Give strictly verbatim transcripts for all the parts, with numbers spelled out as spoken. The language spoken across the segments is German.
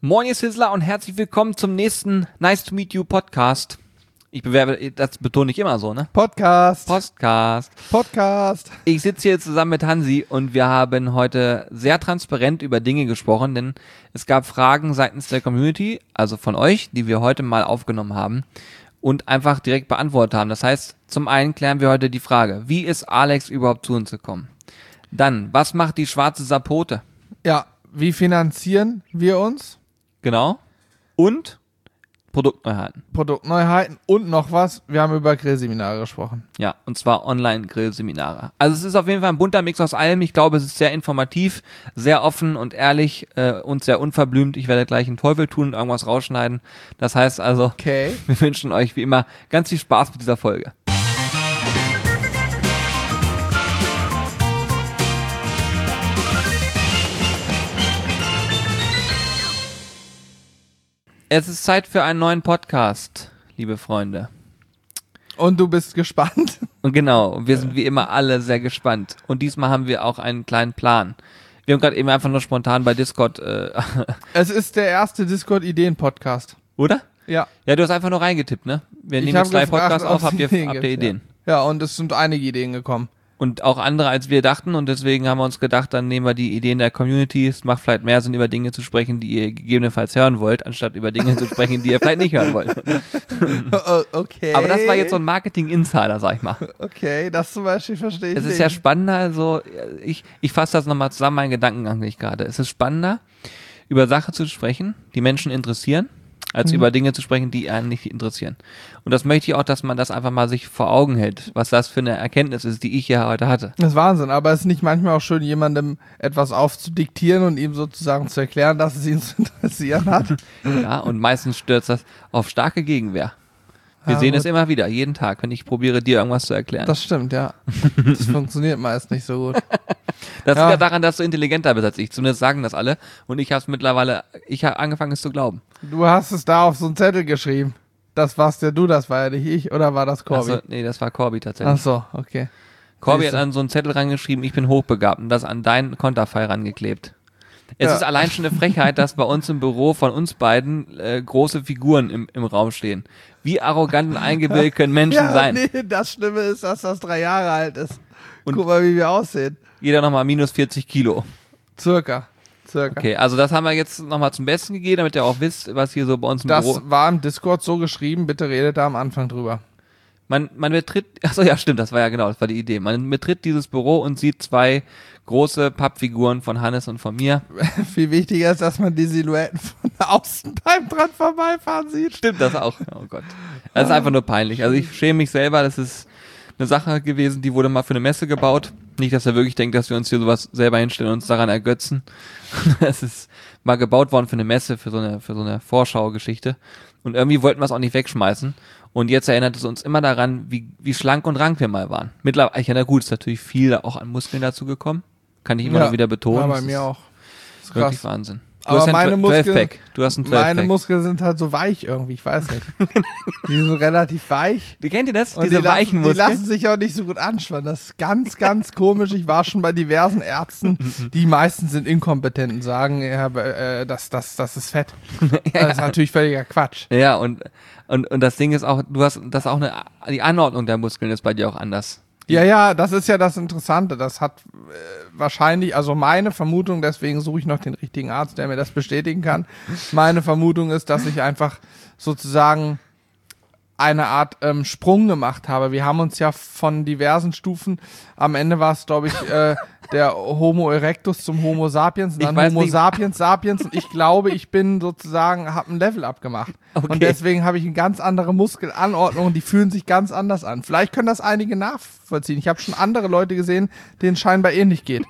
Moin, ihr Sizzler und herzlich willkommen zum nächsten Nice to Meet You Podcast. Ich bewerbe, das betone ich immer so, ne? Podcast. Podcast. Podcast. Ich sitze hier zusammen mit Hansi und wir haben heute sehr transparent über Dinge gesprochen, denn es gab Fragen seitens der Community, also von euch, die wir heute mal aufgenommen haben und einfach direkt beantwortet haben. Das heißt, zum einen klären wir heute die Frage, wie ist Alex überhaupt zu uns gekommen? Dann, was macht die schwarze Sapote? Ja, wie finanzieren wir uns? Genau. Und Produktneuheiten. Produktneuheiten und noch was. Wir haben über Grillseminare gesprochen. Ja, und zwar Online-Grillseminare. Also es ist auf jeden Fall ein bunter Mix aus allem. Ich glaube, es ist sehr informativ, sehr offen und ehrlich äh, und sehr unverblümt. Ich werde gleich einen Teufel tun und irgendwas rausschneiden. Das heißt also, Okay. wir wünschen euch wie immer ganz viel Spaß mit dieser Folge. Es ist Zeit für einen neuen Podcast, liebe Freunde. Und du bist gespannt? Und genau, wir sind wie immer alle sehr gespannt. Und diesmal haben wir auch einen kleinen Plan. Wir haben gerade eben einfach nur spontan bei Discord, äh, Es ist der erste Discord-Ideen-Podcast. oder? Ja. Ja, du hast einfach nur reingetippt, ne? Wir Ich nehmen hab jetzt drei gefragt, Podcasts ob auf, es habt ihr, Ideen habt ihr gibt, Ideen? Ja. ja, und es sind einige Ideen gekommen. Und auch andere, als wir dachten. Und deswegen haben wir uns gedacht, dann nehmen wir die Ideen der Community. Es macht vielleicht mehr Sinn, über Dinge zu sprechen, die ihr gegebenenfalls hören wollt, anstatt über Dinge zu sprechen, die ihr vielleicht nicht hören wollt. Okay. Aber das war jetzt so ein Marketing-Insider, sag ich mal. Okay, das zum Beispiel verstehe ich Es ist nicht. ja spannender, also ich, ich fasse das nochmal zusammen, meinen Gedankengang nicht gerade. Es ist spannender, über Sachen zu sprechen, die Menschen interessieren, als Mhm. über Dinge zu sprechen, die einen nicht interessieren. Und das möchte ich auch, dass man das einfach mal sich vor Augen hält, was das für eine Erkenntnis ist, die ich ja heute hatte. Das ist Wahnsinn, aber es ist nicht manchmal auch schön, jemandem etwas aufzudiktieren und ihm sozusagen zu erklären, dass es ihn zu interessieren hat. Ja, und meistens stürzt das auf starke Gegenwehr. Wir Ja, sehen gut. es immer wieder, jeden Tag, wenn ich probiere, dir irgendwas zu erklären. Das, Das stimmt, ja. Das funktioniert meist nicht so gut. das Ja. liegt ja daran, dass du intelligenter bist als ich. Zumindest sagen das alle. Und ich habe es mittlerweile, ich habe angefangen, es zu glauben. Du hast es da auf so einen Zettel geschrieben. Das warst ja du, das war ja nicht ich, oder war das Corby? Also, nee, das war Corby tatsächlich. Ach so, okay. Corby Siehst hat du. an so einen Zettel rangeschrieben, ich bin hochbegabt und das an deinen Konterfei rangeklebt. Es Ja. ist allein schon eine Frechheit, dass bei uns im Büro von uns beiden äh, große Figuren im, im Raum stehen. Wie arrogant und eingebildet können Menschen Ja, sein? nee, das Schlimme ist, dass das drei Jahre alt ist. Und- Guck mal, wie wir aussehen. Jeder nochmal minus vierzig Kilo. Circa. Circa. Okay, also das haben wir jetzt nochmal zum Besten gegeben, damit ihr auch wisst, was hier so bei uns im Das Büro... war im Discord so geschrieben, bitte redet da am Anfang drüber. Man, man betritt... Achso, ja stimmt, das war ja genau, das war die Idee. Man betritt dieses Büro und sieht zwei große Pappfiguren von Hannes und von mir. Viel wichtiger ist, dass man die Silhouetten von außen beim dran vorbeifahren sieht. Stimmt das auch? Oh Gott. Das ist einfach nur peinlich. Also ich schäme mich selber, das ist eine Sache gewesen, die wurde mal für eine Messe gebaut. Nicht, dass er wirklich denkt, dass wir uns hier sowas selber hinstellen und uns daran ergötzen. Es ist mal gebaut worden für eine Messe, für so eine, für so eine Vorschaugeschichte. Und irgendwie wollten wir es auch nicht wegschmeißen. Und jetzt erinnert es uns immer daran, wie, wie schlank und rank wir mal waren. Mittlerweile, ja na gut, ist natürlich viel auch an Muskeln dazu gekommen. Kann ich immer Ja, noch wieder betonen. Ja, bei Das mir ist auch. Das ist Wirklich krass. Wahnsinn. Du Aber hast ja meine ein Muskeln- zwölf-Pack. Du hast ein Meine zwölf-Pack. Muskeln sind halt so weich irgendwie, ich weiß nicht. Die sind relativ weich. Wie kennt ihr das? Und Diese die weichen lassen, die Muskeln? lassen sich auch nicht so gut anspannen. Das ist ganz, ganz komisch. Ich war schon bei diversen Ärzten, die meisten sind inkompetent und sagen, ja, äh, das, das, das ist Fett. Das ist natürlich völliger Quatsch. Ja, und, und, und das Ding ist auch, du hast, das auch eine, die Anordnung der Muskeln ist bei dir auch anders. Ja, ja, das ist ja das Interessante. Das hat äh, wahrscheinlich, also meine Vermutung, deswegen suche ich noch den richtigen Arzt, der mir das bestätigen kann. Meine Vermutung ist, dass ich einfach sozusagen eine Art ähm, Sprung gemacht habe. Wir haben uns ja von diversen Stufen, am Ende war es, glaube ich, äh, der Homo erectus zum Homo sapiens und Ich dann weiß Homo nicht. sapiens sapiens und ich glaube, ich bin sozusagen, habe ein Level abgemacht. Okay. Und deswegen habe ich eine ganz andere Muskelanordnung, die fühlen sich ganz anders an. Vielleicht können das einige nachvollziehen. Ich habe schon andere Leute gesehen, denen es scheinbar ähnlich geht.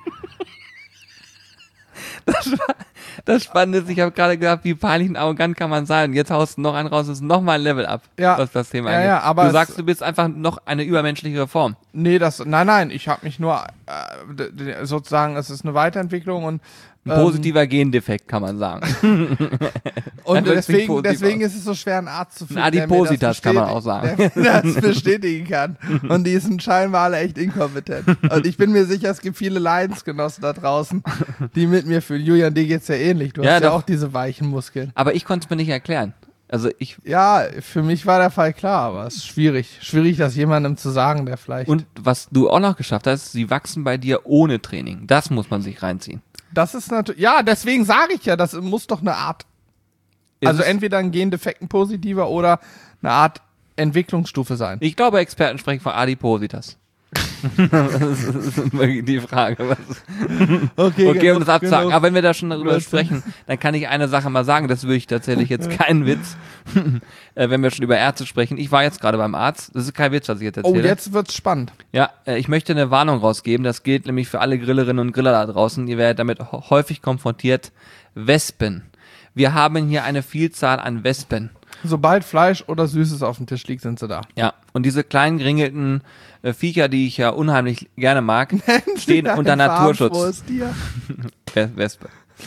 Das Spannende ist, ich habe gerade gedacht, wie peinlich und arrogant kann man sein. Und jetzt haust du noch einen raus, das ist noch mal ein Level up, Ja. was das Thema Ja, angeht. ja, aber du es- sagst, du bist einfach noch eine übermenschlichere Form. Nee, das, nein, nein, ich habe mich nur, äh, d- d- sozusagen, es ist eine Weiterentwicklung und Ein positiver Gendefekt, kann man sagen. Und Dann wirkt's nicht deswegen, positiv deswegen aus. ist es so schwer, einen Arzt zu Ein finden, der mir Adipositas, das kann man bestätigt- auch sagen. Der mir das bestätigen kann. Und die sind scheinbar alle echt inkompetent. Und ich bin mir sicher, es gibt viele Leidensgenossen da draußen, die mit mir fühlen. Julian, dir geht's ja ähnlich. Du Ja, hast ja doch. auch diese weichen Muskeln. Aber ich konnte es mir nicht erklären. Also ich, Ja, für mich war der Fall klar, aber es ist schwierig. Schwierig, das jemandem zu sagen, der vielleicht... und was du auch noch geschafft hast, sie wachsen bei dir ohne Training. Das muss man sich reinziehen. Das ist natürlich... Ja, deswegen sage ich ja, das muss doch eine Art... Ist Also es- entweder ein Gendefekt, ein positiver oder eine Art Entwicklungsstufe sein. Ich glaube, Experten sprechen von Adipositas. das ist wirklich die Frage. Was okay, um das abzuhaken. Aber wenn wir da schon darüber Genug. sprechen, dann kann ich eine Sache mal sagen, das würde ich tatsächlich jetzt kein Witz, äh, wenn wir schon über Ärzte sprechen. Ich war jetzt gerade beim Arzt, das ist kein Witz, was ich jetzt Oh, erzähle. jetzt wird's spannend. Ja, äh, ich möchte eine Warnung rausgeben, das gilt nämlich für alle Grillerinnen und Griller da draußen. Ihr werdet damit ho- häufig konfrontiert. Wespen. Wir haben hier eine Vielzahl an Wespen. Sobald Fleisch oder Süßes auf dem Tisch liegt, sind sie da. Ja, und diese kleinen geringelten äh, Viecher, die ich ja unheimlich gerne mag, stehen unter Naturschutz. Farbenfrohes Tier. Wes- Wespe.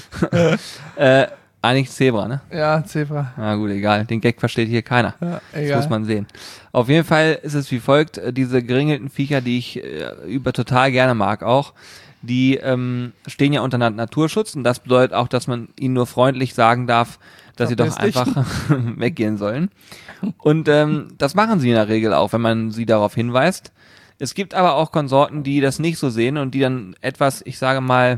äh, eigentlich Zebra, ne? Ja, Zebra. Na gut, egal. Den Gag versteht hier keiner. Ja, Das egal. muss man sehen. Auf jeden Fall ist es wie folgt, äh, diese geringelten Viecher, die ich äh, über total gerne mag auch, die ähm, stehen ja unter Na- Naturschutz und das bedeutet auch, dass man ihnen nur freundlich sagen darf, dass sie doch Verpiss dich. einfach weggehen sollen. Und ähm, das machen sie in der Regel auch, wenn man sie darauf hinweist. Es gibt aber auch Konsorten, die das nicht so sehen und die dann etwas, ich sage mal,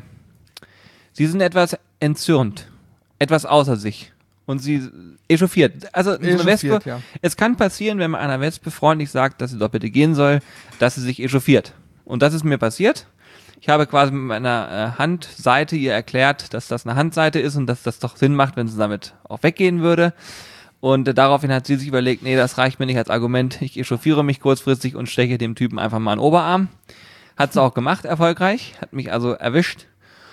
sie sind etwas entzürnt, etwas außer sich. Und sie echauffiert. Also so eine Echauffiert, Wespe, ja. es kann passieren, wenn man einer Wespe freundlich sagt, dass sie doch bitte gehen soll, dass sie sich echauffiert. Und das ist mir passiert. Ich habe quasi mit meiner äh, Handseite ihr erklärt, dass das eine Handseite ist und dass das doch Sinn macht, wenn sie damit auch weggehen würde. Und äh, daraufhin hat sie sich überlegt, nee, das reicht mir nicht als Argument. Ich echauffiere mich kurzfristig und steche dem Typen einfach mal einen Oberarm. Hat sie auch gemacht, erfolgreich. Hat mich also erwischt.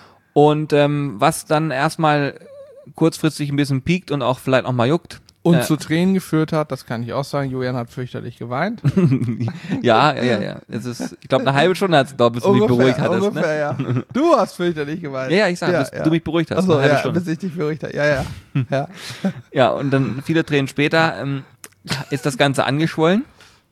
Und ähm, was dann erstmal kurzfristig ein bisschen piekt und auch vielleicht auch mal juckt. Und äh, zu Tränen geführt hat, das kann ich auch sagen. Julian hat fürchterlich geweint. ja, ja, ja, ja. Es ist, ich glaube, eine halbe Stunde hat es gedauert, bis du mich beruhigt hattest. Ne? ungefähr, ja. Du hast fürchterlich geweint. Ja, ja, ich sag, bis du mich beruhigt hast. Achso, eine halbe ja, Stunde. bis ich dich beruhigt habe. Ja, ja. ja. Ja, und dann viele Tränen später ähm, ist das Ganze angeschwollen.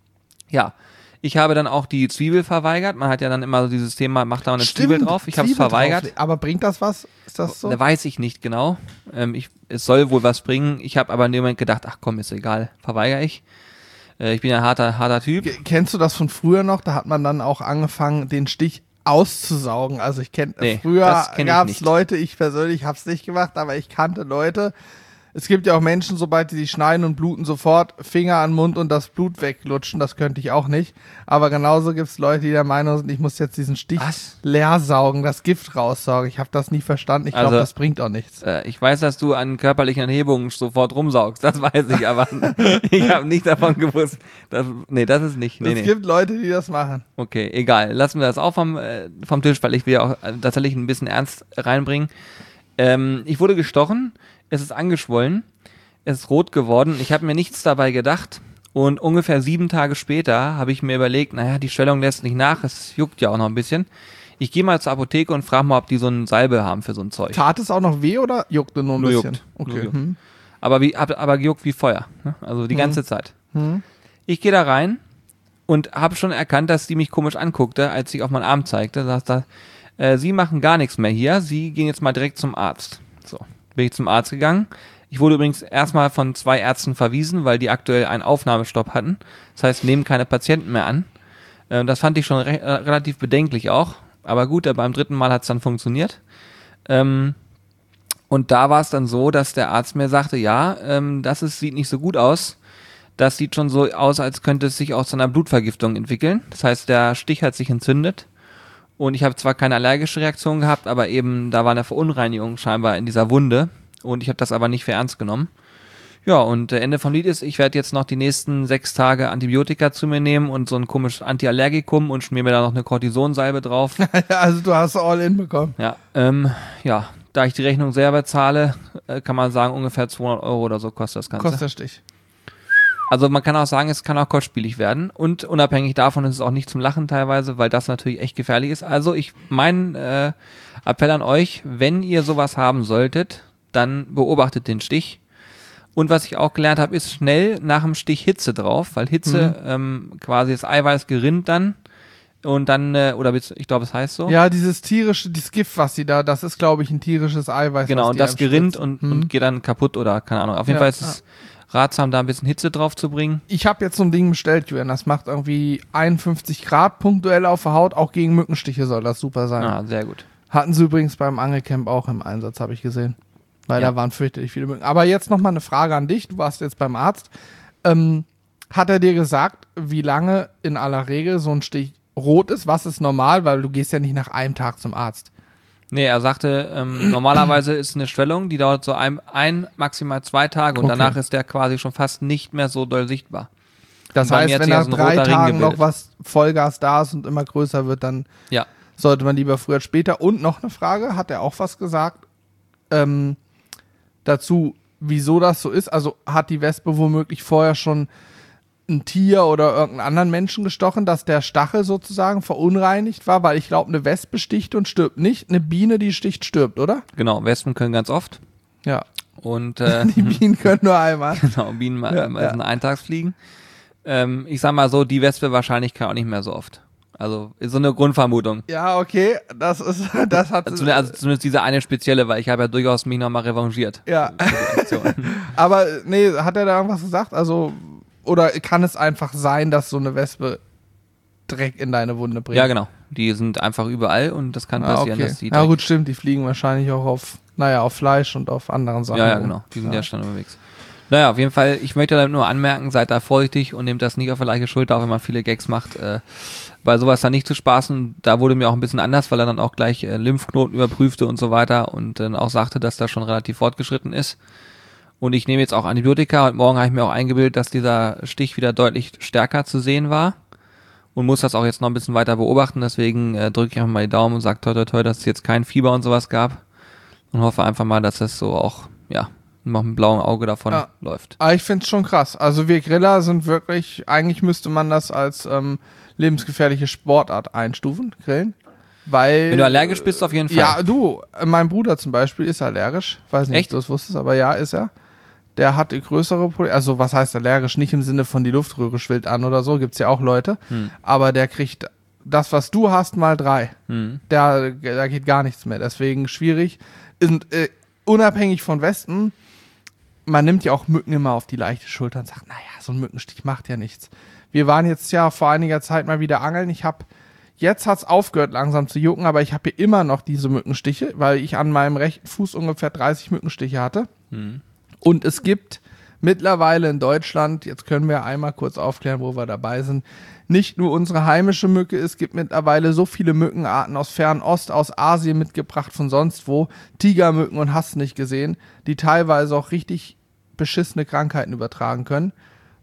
Ja, ich habe dann auch die Zwiebel verweigert. Man hat ja dann immer so dieses Thema, macht da eine Zwiebel drauf. Ich habe es Zwiebel verweigert. drauf. Aber bringt das was? Ist das so? Da weiß ich nicht genau. Ähm, ich, es soll wohl was bringen. Ich habe aber in dem Moment gedacht, ach komm, ist egal, verweigere ich. Äh, ich bin ja ein harter, harter Typ. G- Kennst du das von früher noch? Da hat man dann auch angefangen, den Stich auszusaugen. Also ich kenne, Nee, früher das kenn ich gab es nicht. Leute, ich persönlich habe es nicht gemacht, aber ich kannte Leute. Es gibt ja auch Menschen, sobald die sich schneiden und bluten, sofort Finger an den Mund und das Blut weglutschen. Das könnte ich auch nicht. Aber genauso gibt es Leute, die der Meinung sind, ich muss jetzt diesen Stich Was? leer saugen, das Gift raussaugen. Ich habe das nie verstanden. Ich glaube, Also- das bringt auch nichts. Äh, ich weiß, dass du an körperlichen Erhebungen sofort rumsaugst. Das weiß ich, aber ich habe nicht davon gewusst. Dass, nee, das ist nicht. Nee, es nee. gibt Leute, die das machen. Okay, egal. Lassen wir das auch vom, äh, vom Tisch, weil ich will ja auch äh, tatsächlich ein bisschen Ernst reinbringen. Ähm, ich wurde gestochen, es ist angeschwollen, es ist rot geworden. Ich habe mir nichts dabei gedacht. Und ungefähr sieben Tage später habe ich mir überlegt, naja, die Schwellung lässt nicht nach, es juckt ja auch noch ein bisschen. Ich gehe mal zur Apotheke und frage mal, ob die so eine Salbe haben für so ein Zeug. Tat es auch noch weh oder juckte nur ein Nur bisschen? juckt. Okay. Nur juckt. Hm. Aber, wie, hab- aber gejuckt wie Feuer. Ne? Also die ganze Zeit. Hm. Ich gehe da rein und habe schon erkannt, dass die mich komisch anguckte, als ich auf meinen Arm zeigte. Sagte, äh, Sie machen gar nichts mehr hier, Sie gehen jetzt mal direkt zum Arzt. So, bin ich zum Arzt gegangen. Ich wurde übrigens erstmal von zwei Ärzten verwiesen, weil die aktuell einen Aufnahmestopp hatten. Das heißt, nehmen keine Patienten mehr an. Äh, das fand ich schon re äh, relativ bedenklich auch. Aber gut, äh, beim dritten Mal hat es dann funktioniert. Ähm, und da war es dann so, dass der Arzt mir sagte, ja, ähm, das ist, sieht nicht so gut aus. Das sieht schon so aus, als könnte es sich auch zu einer Blutvergiftung entwickeln. Das heißt, der Stich hat sich entzündet. Und ich habe zwar keine allergische Reaktion gehabt, aber eben da war eine Verunreinigung scheinbar in dieser Wunde. Und ich habe das aber nicht für ernst genommen. Ja, und äh, Ende vom Lied ist, ich werde jetzt noch die nächsten sechs Tage Antibiotika zu mir nehmen und so ein komisches Antiallergikum und schmier mir da noch eine Cortisonsalbe drauf. Also du hast all in bekommen. Ja, ähm, ja, da ich die Rechnung selber zahle, äh, kann man sagen, ungefähr zweihundert Euro oder so kostet das Ganze. Kostet der Stich. Also man kann auch sagen, es kann auch kostspielig werden und unabhängig davon ist es auch nicht zum Lachen teilweise, weil das natürlich echt gefährlich ist. Also ich, mein äh, Appell an euch, wenn ihr sowas haben solltet, dann beobachtet den Stich. Und was ich auch gelernt habe, ist schnell nach dem Stich Hitze drauf, weil Hitze mhm. ähm, quasi das Eiweiß gerinnt dann und dann, äh, oder ich glaube, es heißt so. Ja, dieses tierische, dieses Gift, was sie da, das ist, glaube ich, ein tierisches Eiweiß. Genau, und das gerinnt und, mhm. und geht dann kaputt oder keine Ahnung. Auf jeden ja, Fall ist es ja. ratsam, da ein bisschen Hitze drauf zu bringen. Ich habe jetzt so ein Ding bestellt, Julian, das macht irgendwie einundfünfzig Grad punktuell auf der Haut, auch gegen Mückenstiche soll das super sein. Ah, sehr gut. Hatten sie übrigens beim Angelcamp auch im Einsatz, habe ich gesehen. Weil ja. da waren fürchterlich viele Mücken. Aber jetzt nochmal eine Frage an dich. Du warst jetzt beim Arzt. Ähm, hat er dir gesagt, wie lange in aller Regel so ein Stich rot ist? Was ist normal? Weil du gehst ja nicht nach einem Tag zum Arzt. Nee, er sagte, ähm, normalerweise ist eine Schwellung, die dauert so ein, ein maximal zwei Tage und okay. danach ist der quasi schon fast nicht mehr so doll sichtbar. Das heißt, wenn nach so drei Tagen noch was Vollgas da ist und immer größer wird, dann ja. sollte man lieber früher als später. Und noch eine Frage, hat er auch was gesagt? Ähm, dazu, wieso das so ist. Also hat die Wespe womöglich vorher schon ein Tier oder irgendeinen anderen Menschen gestochen, dass der Stachel sozusagen verunreinigt war, weil ich glaube, eine Wespe sticht und stirbt nicht. Eine Biene, die sticht, stirbt, oder? Genau, Wespen können ganz oft. Ja. Und äh, die Bienen können nur einmal. Genau, Bienen mal, ja, mal ja. sind Eintagsfliegen. Ähm, ich sag mal so, die Wespe wahrscheinlich kann auch nicht mehr so oft. Also ist so eine Grundvermutung. Ja, okay, das ist, das hat... Also, also zumindest diese eine spezielle, weil ich habe ja durchaus mich nochmal revanchiert. Ja. Aber nee, hat er da irgendwas gesagt? Also, oder kann es einfach sein, dass so eine Wespe Dreck in deine Wunde bringt? Ja, genau. Die sind einfach überall und das kann passieren, ah, okay. dass die... Ja gut, stimmt, die fliegen wahrscheinlich auch auf, naja, auf Fleisch und auf anderen Sachen. Ja, ja, genau, die sind ja, ja schon unterwegs. Naja, auf jeden Fall, ich möchte damit nur anmerken, seid da vorsichtig und nehmt das nicht auf die leichte Schulter, auch wenn man viele Gags macht. Äh, bei sowas dann nicht zu spaßen, da wurde mir auch ein bisschen anders, weil er dann auch gleich äh, Lymphknoten überprüfte und so weiter und dann auch sagte, dass das schon relativ fortgeschritten ist. Und ich nehme jetzt auch Antibiotika. Heute Morgen habe ich mir auch eingebildet, dass dieser Stich wieder deutlich stärker zu sehen war und muss das auch jetzt noch ein bisschen weiter beobachten. Deswegen äh, drücke ich einfach mal die Daumen und sage toi toi toi, dass es jetzt kein Fieber und sowas gab und hoffe einfach mal, dass das so auch, ja, noch ein blauen Auge davon ja. läuft. Aber ich finde es schon krass. Also wir Griller sind wirklich, eigentlich müsste man das als ähm, lebensgefährliche Sportart einstufen, Grillen. Weil, wenn du allergisch bist, auf jeden Fall. Ja, du, mein Bruder zum Beispiel ist allergisch. Weiß nicht, Echt? ob du das wusstest, aber ja, ist er. Der hat größere Probleme, also was heißt allergisch? Nicht im Sinne von die Luftröhre schwillt an oder so, gibt's ja auch Leute. Hm. Aber der kriegt das, was du hast, mal drei. Hm. Da, da geht gar nichts mehr. Deswegen schwierig. Und, äh, unabhängig von Wespen, man nimmt ja auch Mücken immer auf die leichte Schulter und sagt, naja, so ein Mückenstich macht ja nichts. Wir waren jetzt ja vor einiger Zeit mal wieder angeln. Ich habe, jetzt hat's aufgehört langsam zu jucken, aber ich habe hier immer noch diese Mückenstiche, weil ich an meinem rechten Fuß ungefähr dreißig Mückenstiche hatte. Hm. Und es gibt mittlerweile in Deutschland, jetzt können wir einmal kurz aufklären, wo wir dabei sind, nicht nur unsere heimische Mücke, es gibt mittlerweile so viele Mückenarten aus Fernost, aus Asien mitgebracht, von sonst wo, Tigermücken und hast nicht gesehen, die teilweise auch richtig beschissene Krankheiten übertragen können.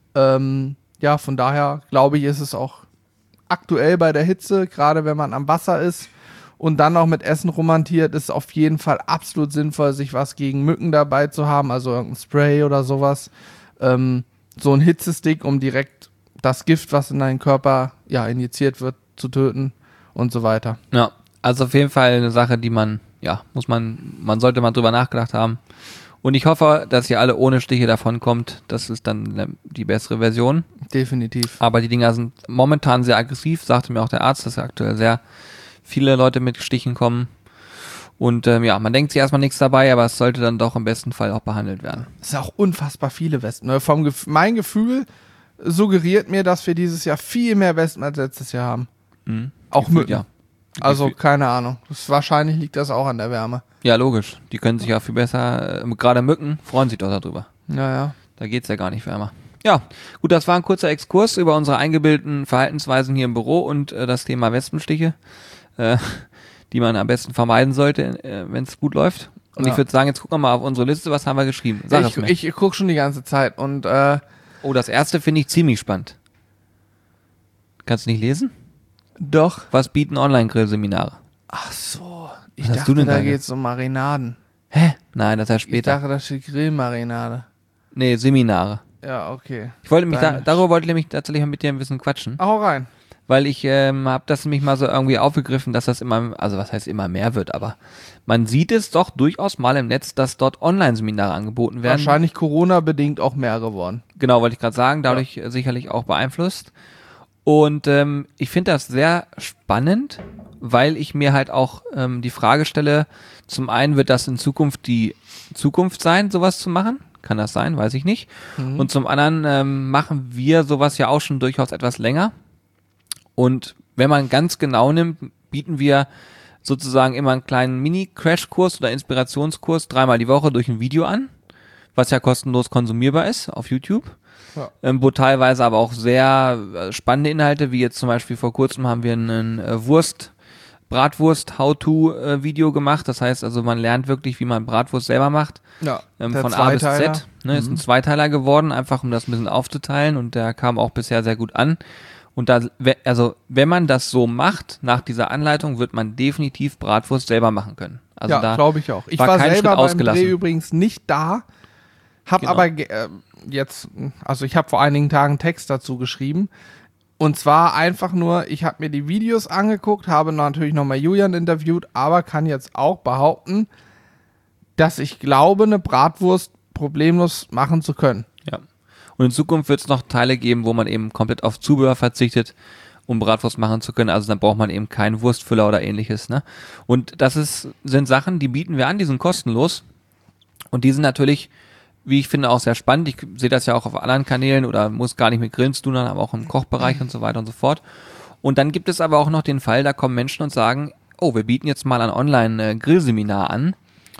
Ähm, ja, von daher glaube ich, ist es auch aktuell bei der Hitze, gerade wenn man am Wasser ist und dann auch mit Essen romantiert, ist auf jeden Fall absolut sinnvoll, sich was gegen Mücken dabei zu haben, also irgendein Spray oder sowas. Ähm, so ein Hitzestick, um direkt das Gift, was in deinen Körper ja injiziert wird, zu töten und so weiter. Ja, also auf jeden Fall eine Sache, die man, ja, muss man, man sollte mal drüber nachgedacht haben. Und ich hoffe, dass ihr alle ohne Stiche davon kommt. Das ist dann die bessere Version. Definitiv. Aber die Dinger sind momentan sehr aggressiv, sagte mir auch der Arzt, dass aktuell sehr viele Leute mit Stichen kommen. Und ähm, ja, man denkt sich erstmal nichts dabei, aber es sollte dann doch im besten Fall auch behandelt werden. Es sind auch unfassbar viele Wespen. Vom Gef- mein Gefühl suggeriert mir, dass wir dieses Jahr viel mehr Wespen als letztes Jahr haben. Mhm. Auch Gefühl, Mücken. Ja. Also Gefühl. keine Ahnung. Das, wahrscheinlich liegt das auch an der Wärme. Ja, logisch. Die können sich ja viel besser, äh, gerade Mücken freuen sich doch darüber. Ja, ja. Da geht's ja gar nicht wärmer. Ja, gut, das war ein kurzer Exkurs über unsere eingebildeten Verhaltensweisen hier im Büro und äh, das Thema Wespenstiche, äh, die man am besten vermeiden sollte, äh, wenn es gut läuft. Und ja. Ich würde sagen, jetzt gucken wir mal auf unsere Liste, was haben wir geschrieben? Sag ich ich, ich gucke schon die ganze Zeit und äh, oh, das erste finde ich ziemlich spannend. Kannst du nicht lesen? Doch. Was bieten Online-Grill-Seminare? Ach so, ich was dachte, da geht es um Marinaden. Hä? Nein, das heißt später. Ich dachte, das steht Grillmarinade. Nee, Seminare. Ja, okay. Ich wollte mich da, Deine- darüber wollte ich nämlich tatsächlich mal mit dir ein bisschen quatschen, Hau rein. weil ich ähm, habe das nämlich mal so irgendwie aufgegriffen, dass das immer, also was heißt immer mehr wird, aber man sieht es doch durchaus mal im Netz, dass dort Online-Seminare angeboten werden. Wahrscheinlich Corona-bedingt auch mehr geworden. Genau, wollte ich gerade sagen, dadurch äh, sicherlich auch beeinflusst. Und ähm, ich finde das sehr spannend, weil ich mir halt auch ähm, die Frage stelle, zum einen wird das in Zukunft die Zukunft sein, sowas zu machen. Kann das sein? Weiß ich nicht. Mhm. Und zum anderen ähm, machen wir sowas ja auch schon durchaus etwas länger. Und wenn man ganz genau nimmt, bieten wir sozusagen immer einen kleinen Mini-Crash-Kurs oder Inspirationskurs dreimal die Woche durch ein Video an, was ja kostenlos konsumierbar ist auf YouTube. Ja. Ähm, wo teilweise aber auch sehr äh, spannende Inhalte, wie jetzt zum Beispiel vor kurzem haben wir einen äh, Wurst, Bratwurst-How-To-Video gemacht. Das heißt also, man lernt wirklich, wie man Bratwurst selber macht. Ja, Ähm, der von A bis Zweiteiler. Z. Ne, ist ein Zweiteiler geworden, einfach um das ein bisschen aufzuteilen, und der kam auch bisher sehr gut an. Und da, we- also wenn man das so macht, nach dieser Anleitung, wird man definitiv Bratwurst selber machen können. Also Ja, da glaube ich auch. Ich war war, kein selber Schritt beim ausgelassen. Dreh übrigens nicht da, hab Genau. aber ge- äh, jetzt, also ich habe vor einigen Tagen einen Text dazu geschrieben. Und zwar einfach nur, ich habe mir die Videos angeguckt, habe natürlich nochmal Julian interviewt, aber kann jetzt auch behaupten, dass ich glaube, eine Bratwurst problemlos machen zu können. Ja. Und in Zukunft wird es noch Teile geben, wo man eben komplett auf Zubehör verzichtet, um Bratwurst machen zu können. Also dann braucht man eben keinen Wurstfüller oder ähnliches. Ne? Und das ist, sind Sachen, die bieten wir an, die sind kostenlos. Und die sind natürlich, wie ich finde, auch sehr spannend. Ich sehe das ja auch auf anderen Kanälen oder muss gar nicht mit Grillen zu tun haben, aber auch im Kochbereich und so weiter und so fort. Und dann gibt es aber auch noch den Fall, da kommen Menschen und sagen, oh, wir bieten jetzt mal ein Online-Grillseminar an.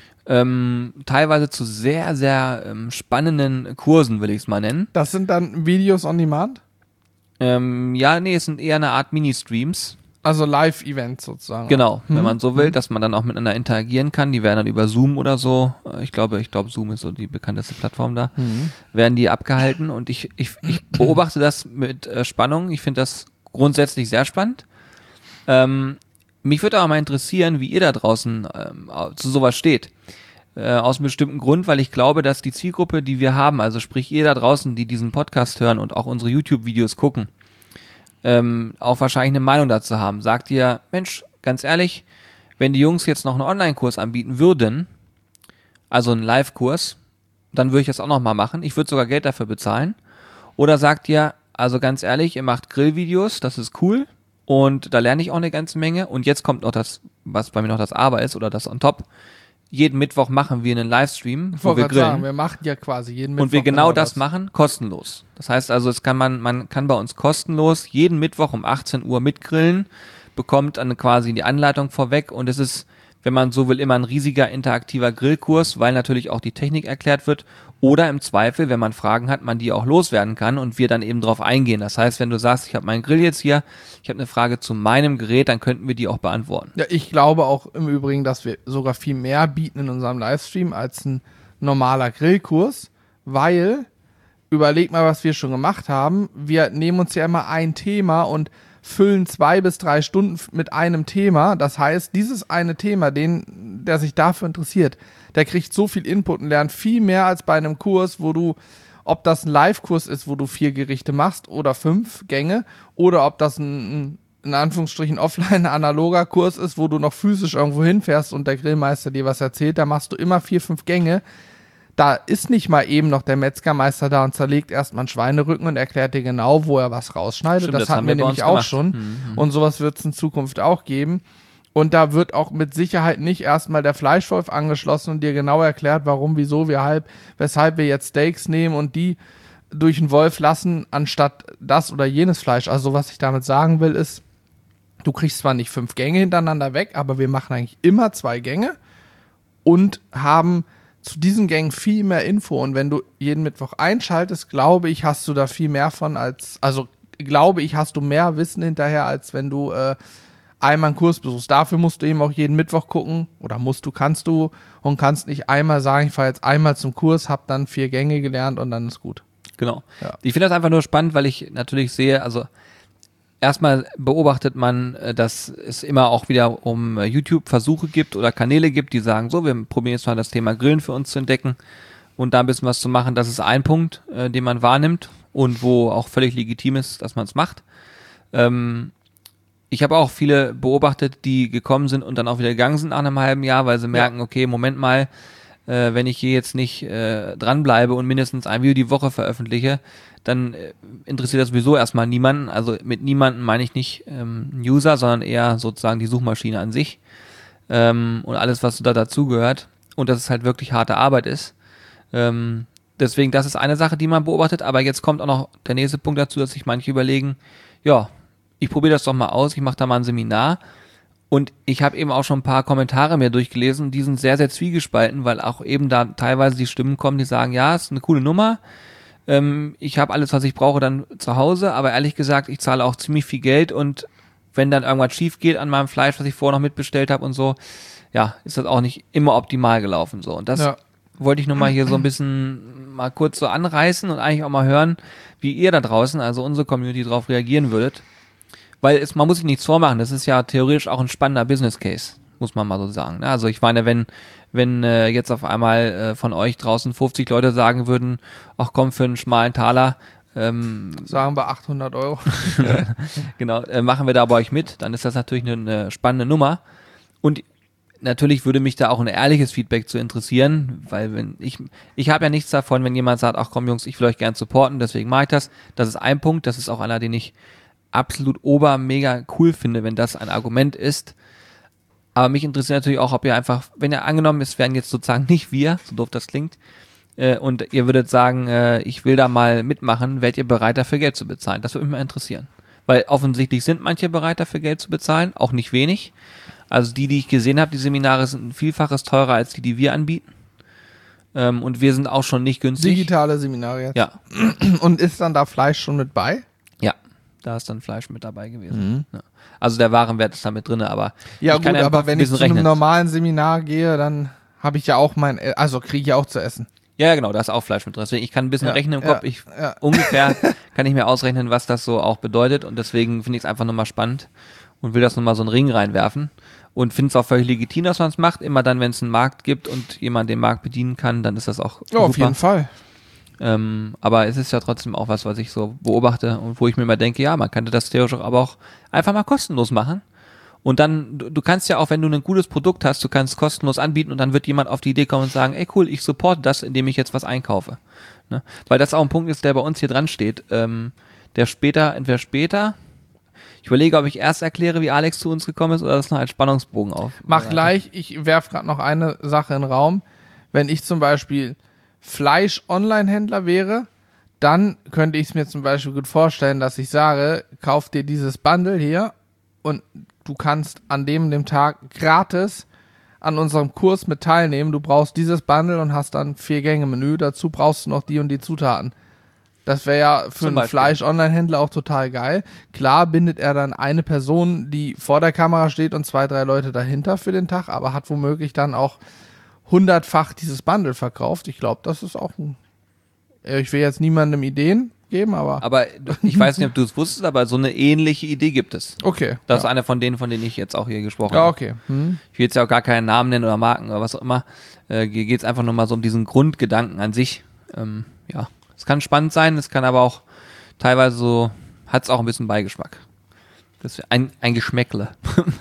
Ähm, teilweise zu sehr, sehr ähm, spannenden Kursen, will ich es mal nennen. Das sind dann Videos on Demand? Ähm, ja, nee, es sind eher eine Art Mini-Streams. Also Live-Events sozusagen. Genau, Mhm. wenn man so will, dass man dann auch miteinander interagieren kann. Die werden dann über Zoom oder so, äh, ich glaube, ich glaube, Zoom ist so die bekannteste Plattform da, Mhm. werden die abgehalten. Und ich, ich, ich beobachte das mit äh, Spannung. Ich finde das grundsätzlich sehr spannend. Ähm, mich würde aber mal interessieren, wie ihr da draußen ähm, zu sowas steht. Äh, aus einem bestimmten Grund, weil ich glaube, dass die Zielgruppe, die wir haben, also sprich ihr da draußen, die diesen Podcast hören und auch unsere YouTube-Videos gucken, ähm, auch wahrscheinlich eine Meinung dazu haben. Sagt ihr, Mensch, ganz ehrlich, wenn die Jungs jetzt noch einen Online-Kurs anbieten würden, also einen Live-Kurs, dann würde ich das auch nochmal machen. Ich würde sogar Geld dafür bezahlen. Oder sagt ihr, also ganz ehrlich, ihr macht Grillvideos, das ist cool und da lerne ich auch eine ganze Menge. Und jetzt kommt noch das, was bei mir noch das Aber ist oder das on top. Jeden Mittwoch machen wir einen Livestream, Ich wo wollte wir gerade grillen. sagen, wir machen ja quasi jeden Mittwoch Und wir genau das machen, kostenlos. Das heißt also, es kann man, man kann bei uns kostenlos jeden Mittwoch um achtzehn Uhr mitgrillen, bekommt dann quasi die Anleitung vorweg, und es ist, wenn man so will, immer ein riesiger interaktiver Grillkurs, weil natürlich auch die Technik erklärt wird, oder im Zweifel, wenn man Fragen hat, man die auch loswerden kann und wir dann eben drauf eingehen. Das heißt, wenn du sagst, ich habe meinen Grill jetzt hier, ich habe eine Frage zu meinem Gerät, dann könnten wir die auch beantworten. Ja, ich glaube auch im Übrigen, dass wir sogar viel mehr bieten in unserem Livestream als ein normaler Grillkurs, weil, überleg mal, was wir schon gemacht haben, wir nehmen uns ja immer ein Thema und füllen zwei bis drei Stunden mit einem Thema. Das heißt, dieses eine Thema, den, der sich dafür interessiert, der kriegt so viel Input und lernt viel mehr als bei einem Kurs, wo du, ob das ein Live-Kurs ist, wo du vier Gerichte machst oder fünf Gänge, oder ob das ein, in Anführungsstrichen offline analoger Kurs ist, wo du noch physisch irgendwo hinfährst und der Grillmeister dir was erzählt, da machst du immer vier, fünf Gänge. Da ist nicht mal eben noch der Metzgermeister da und zerlegt erstmal einen Schweinerücken und erklärt dir genau, wo er was rausschneidet. Stimmt, das, das hatten haben wir wir bei nämlich uns auch gemacht. schon. Mhm. Und sowas wird es in Zukunft auch geben. Und da wird auch mit Sicherheit nicht erstmal der Fleischwolf angeschlossen und dir genau erklärt, warum, wieso, weshalb, weshalb wir jetzt Steaks nehmen und die durch den Wolf lassen, anstatt das oder jenes Fleisch. Also was ich damit sagen will, ist, du kriegst zwar nicht fünf Gänge hintereinander weg, aber wir machen eigentlich immer zwei Gänge und haben zu diesen Gängen viel mehr Info. Und wenn du jeden Mittwoch einschaltest, glaube ich, hast du da viel mehr von als, also glaube ich, hast du mehr Wissen hinterher, als wenn du äh, einmal einen Kurs besuchst. Dafür musst du eben auch jeden Mittwoch gucken, oder musst du, kannst du, und kannst nicht einmal sagen, ich fahre jetzt einmal zum Kurs, hab dann vier Gänge gelernt und dann ist gut. Genau. Ja. Ich finde das einfach nur spannend, weil ich natürlich sehe, also erstmal beobachtet man, äh, dass es immer auch wieder um äh, YouTube Versuche gibt oder Kanäle gibt, die sagen, so, wir probieren jetzt mal das Thema Grillen für uns zu entdecken. und da ein bisschen was zu machen, das ist ein Punkt, äh, den man wahrnimmt und wo auch völlig legitim ist, dass man es macht. Ähm, ich habe auch viele beobachtet, die gekommen sind und dann auch wieder gegangen sind nach einem halben Jahr, weil sie merken, okay, Moment mal, äh, wenn ich hier jetzt nicht äh, dranbleibe und mindestens ein Video die Woche veröffentliche, dann äh, interessiert das sowieso erstmal niemanden. Also mit niemanden meine ich nicht ähm, User, sondern eher sozusagen die Suchmaschine an sich ähm, und alles, was da dazugehört. Und dass es halt wirklich harte Arbeit ist. Ähm, deswegen, das ist eine Sache, die man beobachtet. Aber jetzt kommt auch noch der nächste Punkt dazu, dass sich manche überlegen, ja, ich probiere das doch mal aus, ich mache da mal ein Seminar. Und ich habe eben auch schon ein paar Kommentare mir durchgelesen, die sind sehr, sehr zwiegespalten, weil auch eben da teilweise die Stimmen kommen, die sagen, ja, ist eine coole Nummer, ähm, ich habe alles, was ich brauche, dann zu Hause, aber ehrlich gesagt, ich zahle auch ziemlich viel Geld und wenn dann irgendwas schief geht an meinem Fleisch, was ich vorher noch mitbestellt habe und so, ja, ist das auch nicht immer optimal gelaufen. So. Und das ja. wollte ich nur mal hier so ein bisschen mal kurz so anreißen und eigentlich auch mal hören, wie ihr da draußen, also unsere Community, darauf reagieren würdet. Weil es, man muss sich nichts vormachen, das ist ja theoretisch auch ein spannender Business Case, muss man mal so sagen. Also ich meine, wenn wenn äh, jetzt auf einmal äh, von euch draußen fünfzig Leute sagen würden, ach komm, für einen schmalen Taler, ähm, sagen wir achthundert Euro. genau, äh, machen wir da bei euch mit, dann ist das natürlich eine, eine spannende Nummer. Und natürlich würde mich da auch ein ehrliches Feedback zu interessieren, weil wenn ich, ich habe ja nichts davon, wenn jemand sagt, ach komm Jungs, ich will euch gern supporten, deswegen mache ich das. Das ist ein Punkt, das ist auch einer, den ich absolut ober mega cool finde, wenn das ein Argument ist. Aber mich interessiert natürlich auch, ob ihr einfach, wenn ihr angenommen, es wären jetzt sozusagen nicht wir, so doof das klingt, äh, und ihr würdet sagen, äh, ich will da mal mitmachen, wärt ihr bereit dafür Geld zu bezahlen? Das würde mich mal interessieren. Weil offensichtlich sind manche bereit dafür Geld zu bezahlen, auch nicht wenig. Also die, die ich gesehen habe, die Seminare sind ein Vielfaches teurer als die, die wir anbieten. Ähm, und wir sind auch schon nicht günstig. Digitale Seminare jetzt. Ja. Und ist dann da Fleisch schon mit bei? Ja. Da ist dann Fleisch mit dabei gewesen. Mhm. Ja. Also der Warenwert ist da mit drin, aber ja ich gut, kann aber wenn ich zu einem rechnen. normalen Seminar gehe, dann habe ich ja auch mein, also kriege ich ja auch zu essen. Ja, genau, da ist auch Fleisch mit drin. Deswegen, ich kann ein bisschen ja, rechnen im Kopf. Ja, ich ja. ungefähr kann ich mir ausrechnen, was das so auch bedeutet und deswegen finde ich es einfach nochmal spannend und will das nochmal so einen Ring reinwerfen und finde es auch völlig legitim, dass man es macht. Immer dann, wenn es einen Markt gibt und jemand den Markt bedienen kann, dann ist das auch ja, super. Auf jeden Fall. Ähm, aber es ist ja trotzdem auch was, was ich so beobachte und wo ich mir immer denke, ja, man könnte das theoretisch aber auch einfach mal kostenlos machen. Und dann, du, du kannst ja auch, wenn du ein gutes Produkt hast, du kannst es kostenlos anbieten und dann wird jemand auf die Idee kommen und sagen, ey cool, ich supporte das, indem ich jetzt was einkaufe. Ne? Weil das auch ein Punkt ist, der bei uns hier dran steht. Ähm, der später, entweder später, ich überlege, ob ich erst erkläre, wie Alex zu uns gekommen ist oder das noch als Spannungsbogen auf. Mach gleich, ich werfe gerade noch eine Sache in den Raum. Wenn ich zum Beispiel Fleisch-Online-Händler wäre, dann könnte ich es mir zum Beispiel gut vorstellen, dass ich sage, kauf dir dieses Bundle hier und du kannst an dem dem Tag gratis an unserem Kurs mit teilnehmen. Du brauchst dieses Bundle und hast dann vier Gänge Menü. Dazu brauchst du noch die und die Zutaten. Das wäre ja für einen Fleisch-Online-Händler auch total geil. Klar bindet er dann eine Person, die vor der Kamera steht und zwei, drei Leute dahinter für den Tag, aber hat womöglich dann auch hundertfach dieses Bundle verkauft. Ich glaube, das ist auch ein... Ich will jetzt niemandem Ideen geben, aber... Aber ich weiß nicht, ob du es wusstest, aber so eine ähnliche Idee gibt es. Okay. Das ja. ist einer von denen, von denen ich jetzt auch hier gesprochen ja, habe. Okay. Hm. Ich will jetzt ja auch gar keinen Namen nennen oder Marken oder was auch immer. Äh, hier geht es einfach nur mal so um diesen Grundgedanken an sich. Ähm, ja, es kann spannend sein, es kann aber auch teilweise so, hat es auch ein bisschen Beigeschmack. Das ist ein, ein Geschmäckle.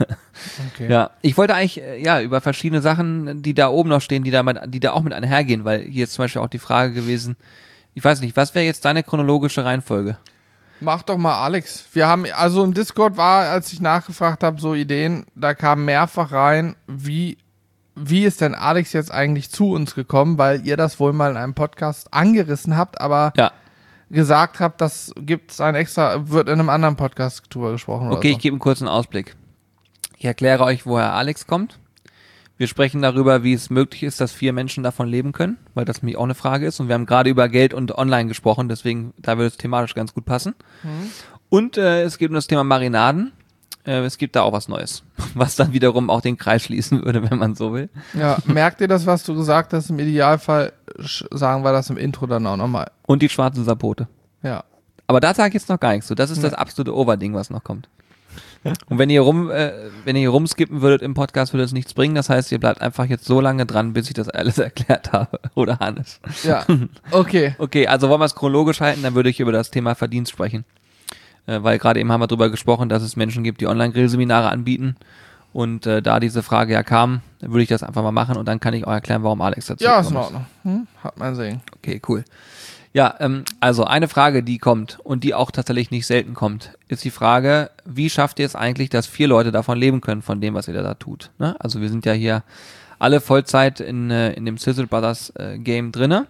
Okay. Ja, ich wollte eigentlich äh, ja über verschiedene Sachen, die da oben noch stehen, die da, mit, die da auch mit einhergehen, weil hier ist zum Beispiel auch die Frage gewesen, ich weiß nicht, was wäre jetzt deine chronologische Reihenfolge? Mach doch mal, Alex. Wir haben, also im Discord war, als ich nachgefragt habe, so Ideen, da kam mehrfach rein, wie, wie ist denn Alex jetzt eigentlich zu uns gekommen, weil ihr das wohl mal in einem Podcast angerissen habt, aber ja. gesagt habt, das gibt's ein extra, wird in einem anderen Podcast drüber gesprochen. Okay, oder so. Ich gebe einen kurzen Ausblick. Ich erkläre euch, woher Alex kommt. Wir sprechen darüber, wie es möglich ist, dass vier Menschen davon leben können, weil das nämlich auch eine Frage ist. Und wir haben gerade über Geld und Online gesprochen, deswegen, da würde es thematisch ganz gut passen. Mhm. Und äh, es geht um das Thema Marinaden. Äh, es gibt da auch was Neues, was dann wiederum auch den Kreis schließen würde, wenn man so will. Ja, merkt ihr das, was du gesagt hast? Im Idealfall sagen wir das im Intro dann auch nochmal. Und die schwarzen Sapote. Ja. Aber da sage ich jetzt noch gar nichts zu. Das ist ja. das absolute Overding, was noch kommt. Und wenn ihr rum, äh, wenn ihr rumskippen würdet im Podcast, würde es nichts bringen. Das heißt, ihr bleibt einfach jetzt so lange dran, bis ich das alles erklärt habe. Oder Hannes. Ja, okay. Okay, also wollen wir es chronologisch halten, dann würde ich über das Thema Verdienst sprechen. Äh, weil gerade eben haben wir darüber gesprochen, dass es Menschen gibt, die Online-Grillseminare anbieten. Und äh, da diese Frage ja kam, dann würde ich das einfach mal machen und dann kann ich auch erklären, warum Alex dazu Ja, ist in gekommen Ordnung. Hm? Hat man sehen. Okay, cool. Ja, ähm, also eine Frage, die kommt und die auch tatsächlich nicht selten kommt, ist die Frage, wie schafft ihr es eigentlich, dass vier Leute davon leben können, von dem, was ihr da tut? Ne? Also wir sind ja hier alle Vollzeit in, äh, in dem Sizzle Brothers äh, Game drinne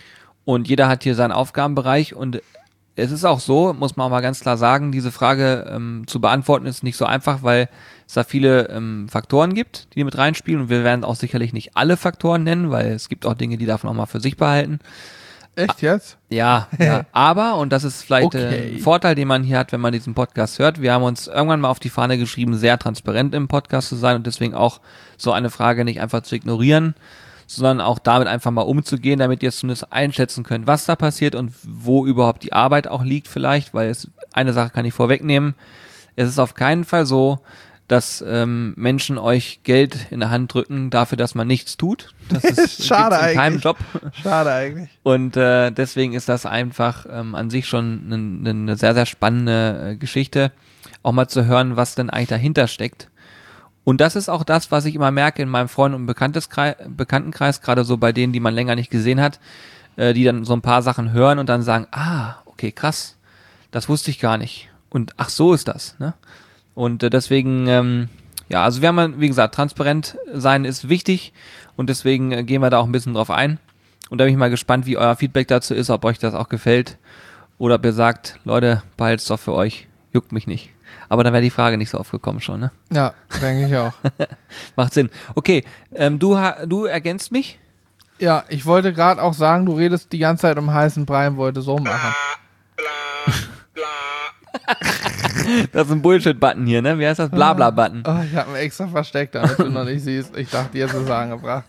und jeder hat hier seinen Aufgabenbereich und es ist auch so, muss man auch mal ganz klar sagen, diese Frage ähm, zu beantworten ist nicht so einfach, weil es da viele ähm, Faktoren gibt, die mit reinspielen und wir werden auch sicherlich nicht alle Faktoren nennen, weil es gibt auch Dinge, die darf man auch mal für sich behalten. Echt jetzt? Ja, ja, aber, und das ist vielleicht Okay. äh, ein Vorteil, den man hier hat, wenn man diesen Podcast hört, wir haben uns irgendwann mal auf die Fahne geschrieben, sehr transparent im Podcast zu sein und deswegen auch so eine Frage nicht einfach zu ignorieren, sondern auch damit einfach mal umzugehen, damit ihr zumindest einschätzen könnt, was da passiert und wo überhaupt die Arbeit auch liegt vielleicht, weil es eine Sache kann ich vorwegnehmen, es ist auf keinen Fall so, dass ähm, Menschen euch Geld in der Hand drücken dafür, dass man nichts tut. Das ist Schade gibt's in keinem eigentlich. Job. Schade eigentlich. Und äh, deswegen ist das einfach ähm, an sich schon eine ne sehr, sehr spannende äh, Geschichte, auch mal zu hören, was denn eigentlich dahinter steckt. Und das ist auch das, was ich immer merke in meinem Freund- und Bekannteskreis, Bekanntenkreis, gerade so bei denen, die man länger nicht gesehen hat, äh, die dann so ein paar Sachen hören und dann sagen, ah, okay, krass, das wusste ich gar nicht. Und ach, so ist das, ne? Und äh, deswegen, ähm, ja, also wir haben, wie gesagt, transparent sein ist wichtig und deswegen äh, gehen wir da auch ein bisschen drauf ein. Und da bin ich mal gespannt, wie euer Feedback dazu ist, ob euch das auch gefällt oder ob ihr sagt, Leute, behalt's doch für euch, juckt mich nicht. Aber dann wäre die Frage nicht so oft gekommen schon, ne? Ja, denke ich auch. Macht Sinn. Okay, ähm, du, ha- du ergänzt mich? Ja, ich wollte gerade auch sagen, du redest die ganze Zeit um heißen Brei und wollte so machen. Das ist ein Bullshit-Button hier, ne? Wie heißt das? Blabla-Button. Oh, ich habe ihn extra versteckt, damit du noch nicht siehst. Ich dachte, jetzt ist es angebracht.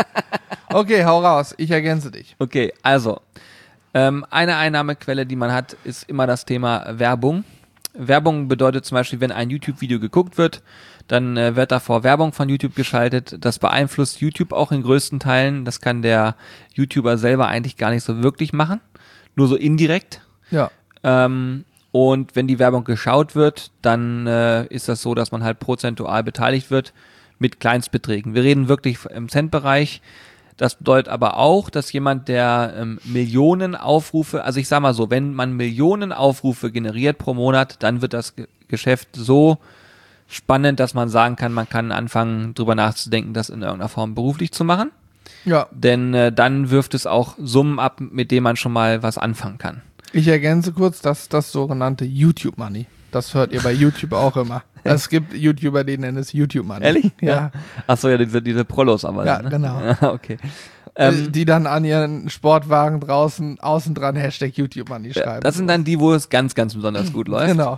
Okay, hau raus. Ich ergänze dich. Okay, also, ähm, eine Einnahmequelle, die man hat, ist immer das Thema Werbung. Werbung bedeutet zum Beispiel, wenn ein YouTube-Video geguckt wird, dann äh, wird davor Werbung von YouTube geschaltet. Das beeinflusst YouTube auch in größten Teilen. Das kann der YouTuber selber eigentlich gar nicht so wirklich machen. Nur so indirekt. Ja. Ähm, und wenn die Werbung geschaut wird, dann äh, ist das so, dass man halt prozentual beteiligt wird mit Kleinstbeträgen. Wir reden wirklich im Centbereich. Das bedeutet aber auch, dass jemand, der ähm, Millionen Aufrufe, also ich sag mal so, wenn man Millionen Aufrufe generiert pro Monat, dann wird das Ge- Geschäft so spannend, dass man sagen kann, man kann anfangen, drüber nachzudenken, das in irgendeiner Form beruflich zu machen. Ja. Denn äh, dann wirft es auch Summen ab, mit denen man schon mal was anfangen kann. Ich ergänze kurz, das ist das sogenannte YouTube-Money. Das hört ihr bei YouTube auch immer. Es gibt YouTuber, die nennen es YouTube-Money. Ehrlich? Ja. Achso, ja, diese, diese Prollos aber. Ja, dann, ne? genau. Ja, okay. Ähm, Die dann an ihren Sportwagen draußen außen dran Hashtag YouTube-Money ja, schreiben. das sind dann die, wo es ganz, ganz besonders gut läuft. Genau.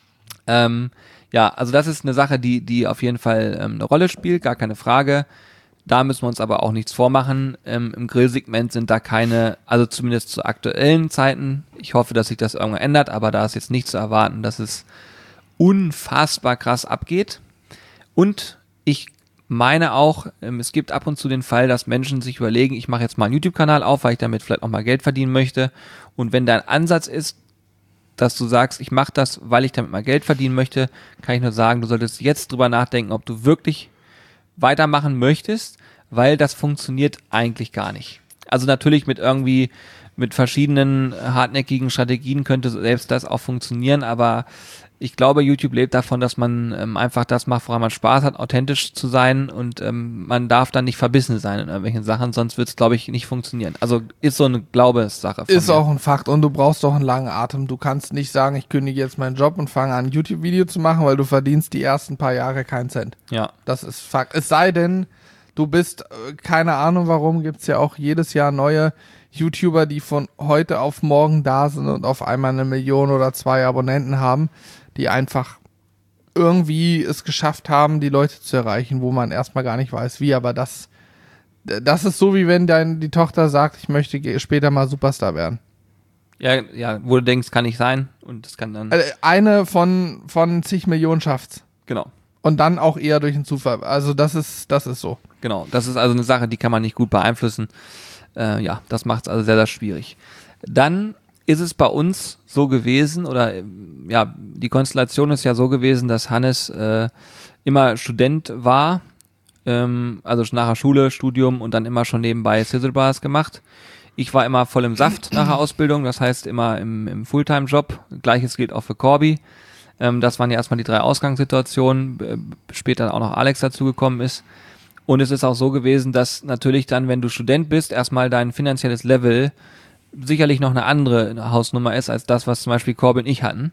Ähm, ja, also das ist eine Sache, die, die auf jeden Fall ähm, eine Rolle spielt, gar keine Frage. Da müssen wir uns aber auch nichts vormachen. Ähm, Im Grillsegment sind da keine, also zumindest zu aktuellen Zeiten. Ich hoffe, dass sich das irgendwann ändert, aber da ist jetzt nicht zu erwarten, dass es unfassbar krass abgeht. Und ich meine auch, ähm, es gibt ab und zu den Fall, dass Menschen sich überlegen, ich mache jetzt mal einen YouTube-Kanal auf, weil ich damit vielleicht auch mal Geld verdienen möchte. Und wenn dein Ansatz ist, dass du sagst, ich mache das, weil ich damit mal Geld verdienen möchte, kann ich nur sagen, du solltest jetzt drüber nachdenken, ob du wirklich weitermachen möchtest, weil das funktioniert eigentlich gar nicht. Also natürlich mit irgendwie, mit verschiedenen hartnäckigen Strategien könnte selbst das auch funktionieren, aber ich glaube, YouTube lebt davon, dass man ähm, einfach das macht, woran man Spaß hat, authentisch zu sein und ähm, man darf dann nicht verbissen sein in irgendwelchen Sachen, sonst wird es, glaube ich, nicht funktionieren. Also ist so eine Glaubenssache. von Ist mir. auch ein Fakt und du brauchst auch einen langen Atem. Du kannst nicht sagen, ich kündige jetzt meinen Job und fange an, ein YouTube-Video zu machen, weil du verdienst die ersten paar Jahre keinen Cent. Ja. Das ist Fakt. Es sei denn, du bist, äh, keine Ahnung warum, gibt's ja auch jedes Jahr neue YouTuber, die von heute auf morgen da sind und auf einmal eine Million oder zwei Abonnenten haben, die einfach irgendwie es geschafft haben, die Leute zu erreichen, wo man erstmal gar nicht weiß, wie. Aber das, das ist so, wie wenn dein, die Tochter sagt, ich möchte ge- später mal Superstar werden. Ja, ja, wo du denkst, kann nicht sein und das kann dann... Äh, Eine von, von zig Millionen schafft's. Genau. Und dann auch eher durch den Zufall. Also das ist, das ist so. Genau, das ist also eine Sache, die kann man nicht gut beeinflussen. Äh, ja, das macht es also sehr, sehr schwierig. Dann ist es bei uns so gewesen, oder ja, die Konstellation ist ja so gewesen, dass Hannes äh, immer Student war, ähm, also nach der Schule, Studium und dann immer schon nebenbei Sizzle-Bars gemacht. Ich war immer voll im Saft nach der Ausbildung, das heißt immer im, im Fulltime-Job. Gleiches gilt auch für Corby. Ähm, das waren ja erstmal die drei Ausgangssituationen, äh, später auch noch Alex dazugekommen ist. Und es ist auch so gewesen, dass natürlich dann, wenn du Student bist, erstmal dein finanzielles Level sicherlich noch eine andere Hausnummer ist, als das, was zum Beispiel Corby und ich hatten.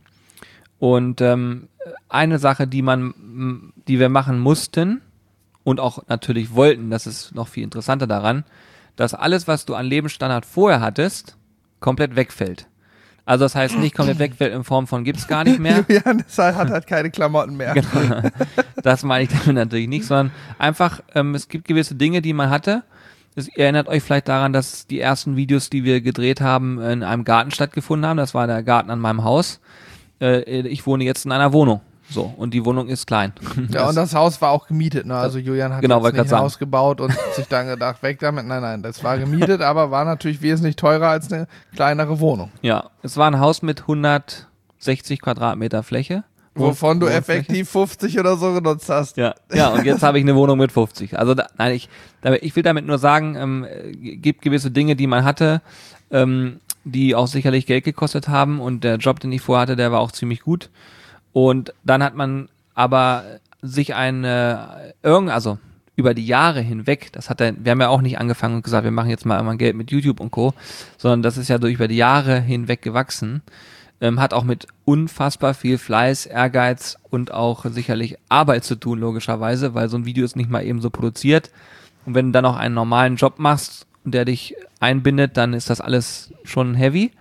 Und ähm, eine Sache, die man, die wir machen mussten und auch natürlich wollten, das ist noch viel interessanter daran, dass alles, was du an Lebensstandard vorher hattest, komplett wegfällt. Also das heißt nicht komplett wegfällt in Form von gibt's gar nicht mehr. Julian hat halt keine Klamotten mehr. Genau. Das meine ich damit natürlich nicht, sondern einfach, ähm, es gibt gewisse Dinge, die man hatte. Es, ihr erinnert euch vielleicht daran, dass die ersten Videos, die wir gedreht haben, in einem Garten stattgefunden haben. Das war der Garten an meinem Haus. Äh, ich wohne jetzt in einer Wohnung. So, und die Wohnung ist klein. Ja, und das Haus war auch gemietet, ne? Also Julian hat genau, jetzt nicht ein sagen. Haus gebaut und sich dann gedacht, weg damit. Nein, nein, das war gemietet, aber war natürlich wesentlich teurer als eine kleinere Wohnung. Ja, es war ein Haus mit hundertsechzig Quadratmeter Fläche. Wovon du effektiv fünfzig oder so genutzt hast. Ja, ja, und jetzt habe ich eine Wohnung mit fünfzig. Also da, nein, ich, ich will damit nur sagen, ähm, gibt gewisse Dinge, die man hatte, ähm, die auch sicherlich Geld gekostet haben, und der Job, den ich vorher hatte, der war auch ziemlich gut. Und dann hat man aber sich ein, äh, irgend, also über die Jahre hinweg, das hat er, wir haben ja auch nicht angefangen und gesagt, wir machen jetzt mal irgendwann Geld mit YouTube und Co., sondern das ist ja durch über die Jahre hinweg gewachsen, ähm, hat auch mit unfassbar viel Fleiß, Ehrgeiz und auch sicherlich Arbeit zu tun, logischerweise, weil so ein Video ist nicht mal eben so produziert. Und wenn du dann auch einen normalen Job machst und der dich einbindet, dann ist das alles schon heavy.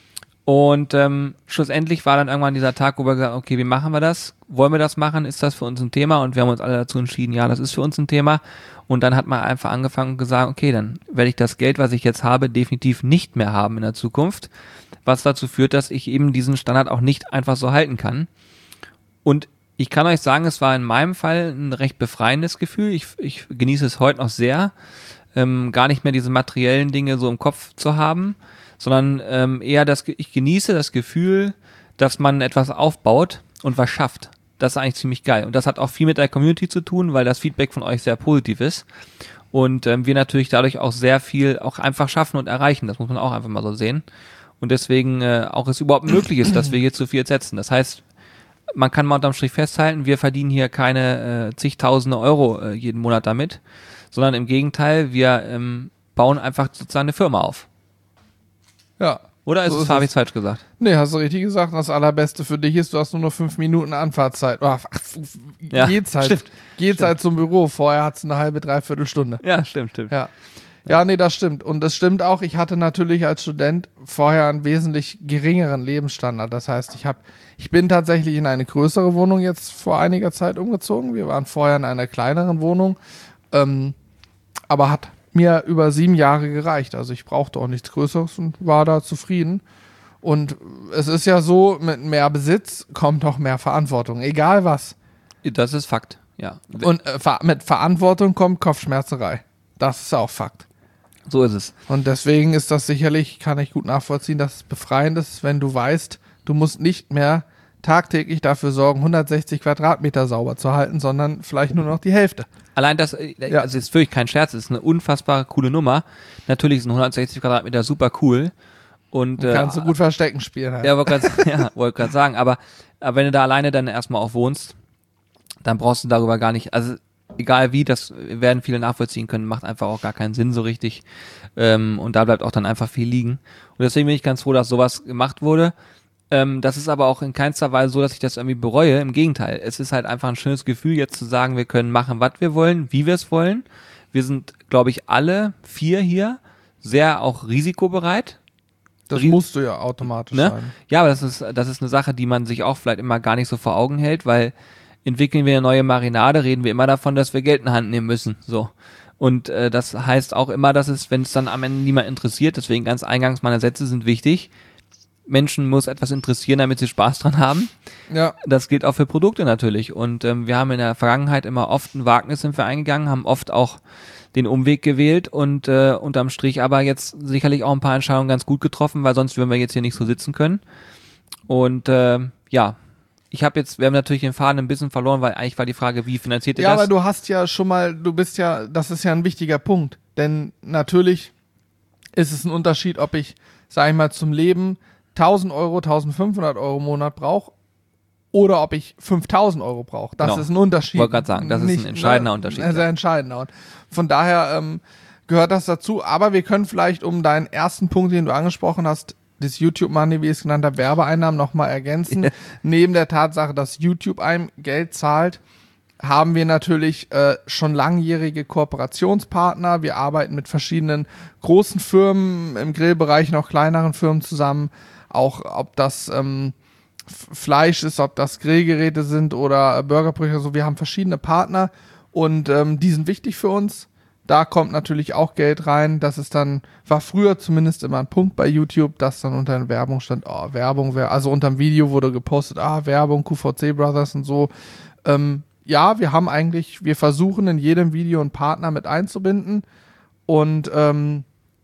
Und ähm, schlussendlich war dann irgendwann dieser Tag, wo wir gesagt haben, okay, wie machen wir das? Wollen wir das machen? Ist das für uns ein Thema? Und wir haben uns alle dazu entschieden, ja, das ist für uns ein Thema. Und dann hat man einfach angefangen und gesagt, okay, dann werde ich das Geld, was ich jetzt habe, definitiv nicht mehr haben in der Zukunft, was dazu führt, dass ich eben diesen Standard auch nicht einfach so halten kann. Und ich kann euch sagen, es war in meinem Fall ein recht befreiendes Gefühl. Ich, ich genieße es heute noch sehr, ähm, gar nicht mehr diese materiellen Dinge so im Kopf zu haben, sondern ähm, eher das, ich genieße das Gefühl, dass man etwas aufbaut und was schafft. Das ist eigentlich ziemlich geil. Und das hat auch viel mit der Community zu tun, weil das Feedback von euch sehr positiv ist. Und ähm, wir natürlich dadurch auch sehr viel auch einfach schaffen und erreichen. Das muss man auch einfach mal so sehen. Und deswegen äh, auch es überhaupt möglich ist, dass wir hier zu viel setzen. Das heißt, man kann mal unterm Strich festhalten, wir verdienen hier keine äh, zigtausende Euro äh, jeden Monat damit, sondern im Gegenteil, wir ähm, bauen einfach sozusagen eine Firma auf. Ja. Oder ist so es, ist habe es. ich es falsch gesagt? Nee, hast du richtig gesagt. Das Allerbeste für dich ist, du hast nur noch fünf Minuten Anfahrtzeit. Oh, ach, Ja, geht's halt, stimmt, geht's stimmt. halt zum Büro. Vorher hat's eine halbe, dreiviertel Stunde. Ja, stimmt, stimmt. Ja. Ja, nee, das stimmt. Und das stimmt auch, ich hatte natürlich als Student vorher einen wesentlich geringeren Lebensstandard. Das heißt, ich habe, ich bin tatsächlich in eine größere Wohnung jetzt vor einiger Zeit umgezogen. Wir waren vorher in einer kleineren Wohnung, ähm, aber hat mir über sieben Jahre gereicht. Also ich brauchte auch nichts Größeres und war da zufrieden. Und es ist ja so, mit mehr Besitz kommt auch mehr Verantwortung, egal was. Das ist Fakt, ja. Und äh, ver- mit Verantwortung kommt Kopfschmerzerei. Das ist auch Fakt. So ist es. Und deswegen ist das sicherlich, kann ich gut nachvollziehen, dass es befreiend ist, wenn du weißt, du musst nicht mehr tagtäglich dafür sorgen, hundertsechzig Quadratmeter sauber zu halten, sondern vielleicht nur noch die Hälfte. Allein das, äh, Ja. also ist wirklich kein Scherz, ist eine unfassbar coole Nummer. Natürlich sind hundertsechzig Quadratmeter super cool. Und, äh, Kannst du gut Verstecken spielen halt. Ja, wollte gerade ja, wollt grad sagen, aber, aber wenn du da alleine dann erstmal auch wohnst, dann brauchst du darüber gar nicht, also egal wie, das werden viele nachvollziehen können, macht einfach auch gar keinen Sinn so richtig. Ähm, und da bleibt auch dann einfach viel liegen. Und deswegen bin ich ganz froh, dass sowas gemacht wurde. Ähm, das ist aber auch in keinster Weise so, dass ich das irgendwie bereue. Im Gegenteil, es ist halt einfach ein schönes Gefühl, jetzt zu sagen, wir können machen, was wir wollen, wie wir es wollen. Wir sind, glaube ich, alle vier hier sehr auch risikobereit. Das Rie- musst du ja automatisch Ne? sein. Ja, aber das ist, das ist eine Sache, die man sich auch vielleicht immer gar nicht so vor Augen hält, weil entwickeln wir eine neue Marinade, reden wir immer davon, dass wir Geld in Hand nehmen müssen. So. Und äh, das heißt auch immer, dass es, wenn es dann am Ende niemand interessiert, deswegen ganz eingangs meine Sätze sind wichtig, Menschen muss etwas interessieren, damit sie Spaß dran haben. Ja. Das gilt auch für Produkte natürlich. Und ähm, wir haben in der Vergangenheit immer oft ein Wagnis sind wir eingegangen, haben oft auch den Umweg gewählt und äh, unterm Strich aber jetzt sicherlich auch ein paar Entscheidungen ganz gut getroffen, weil sonst würden wir jetzt hier nicht so sitzen können. Und äh, ja, ich habe jetzt, wir haben natürlich den Faden ein bisschen verloren, weil eigentlich war die Frage, wie finanziert ihr Ja, das? aber du hast ja schon mal, du bist ja, das ist ja ein wichtiger Punkt. Denn natürlich ist es ein Unterschied, ob ich, sag ich mal, zum Leben tausend Euro, eintausendfünfhundert Euro im Monat brauche oder ob ich fünftausend Euro brauche. Das Genau. ist ein Unterschied. Ich wollte gerade sagen, das ist Nicht, ein entscheidender ne, Unterschied. Ein sehr entscheidender. Und von daher ähm, gehört das dazu. Aber wir können vielleicht, um deinen ersten Punkt, den du angesprochen hast, das YouTube-Money, wie ich es genannt habe, Werbeeinnahmen nochmal ergänzen. Neben der Tatsache, dass YouTube einem Geld zahlt, haben wir natürlich äh, schon langjährige Kooperationspartner. Wir arbeiten mit verschiedenen großen Firmen, im Grillbereich noch kleineren Firmen zusammen. Auch ob das ähm, F- Fleisch ist, ob das Grillgeräte sind oder Burgerbrüche. So, wir haben verschiedene Partner und ähm, die sind wichtig für uns. Da kommt natürlich auch Geld rein. Das ist dann, war früher zumindest immer ein Punkt bei YouTube, dass dann unter der Werbung stand, oh, Werbung, also unter dem Video wurde gepostet, ah, Werbung, Q V C Brothers und so. Ähm, ja, wir haben eigentlich, wir versuchen in jedem Video einen Partner mit einzubinden und ähm,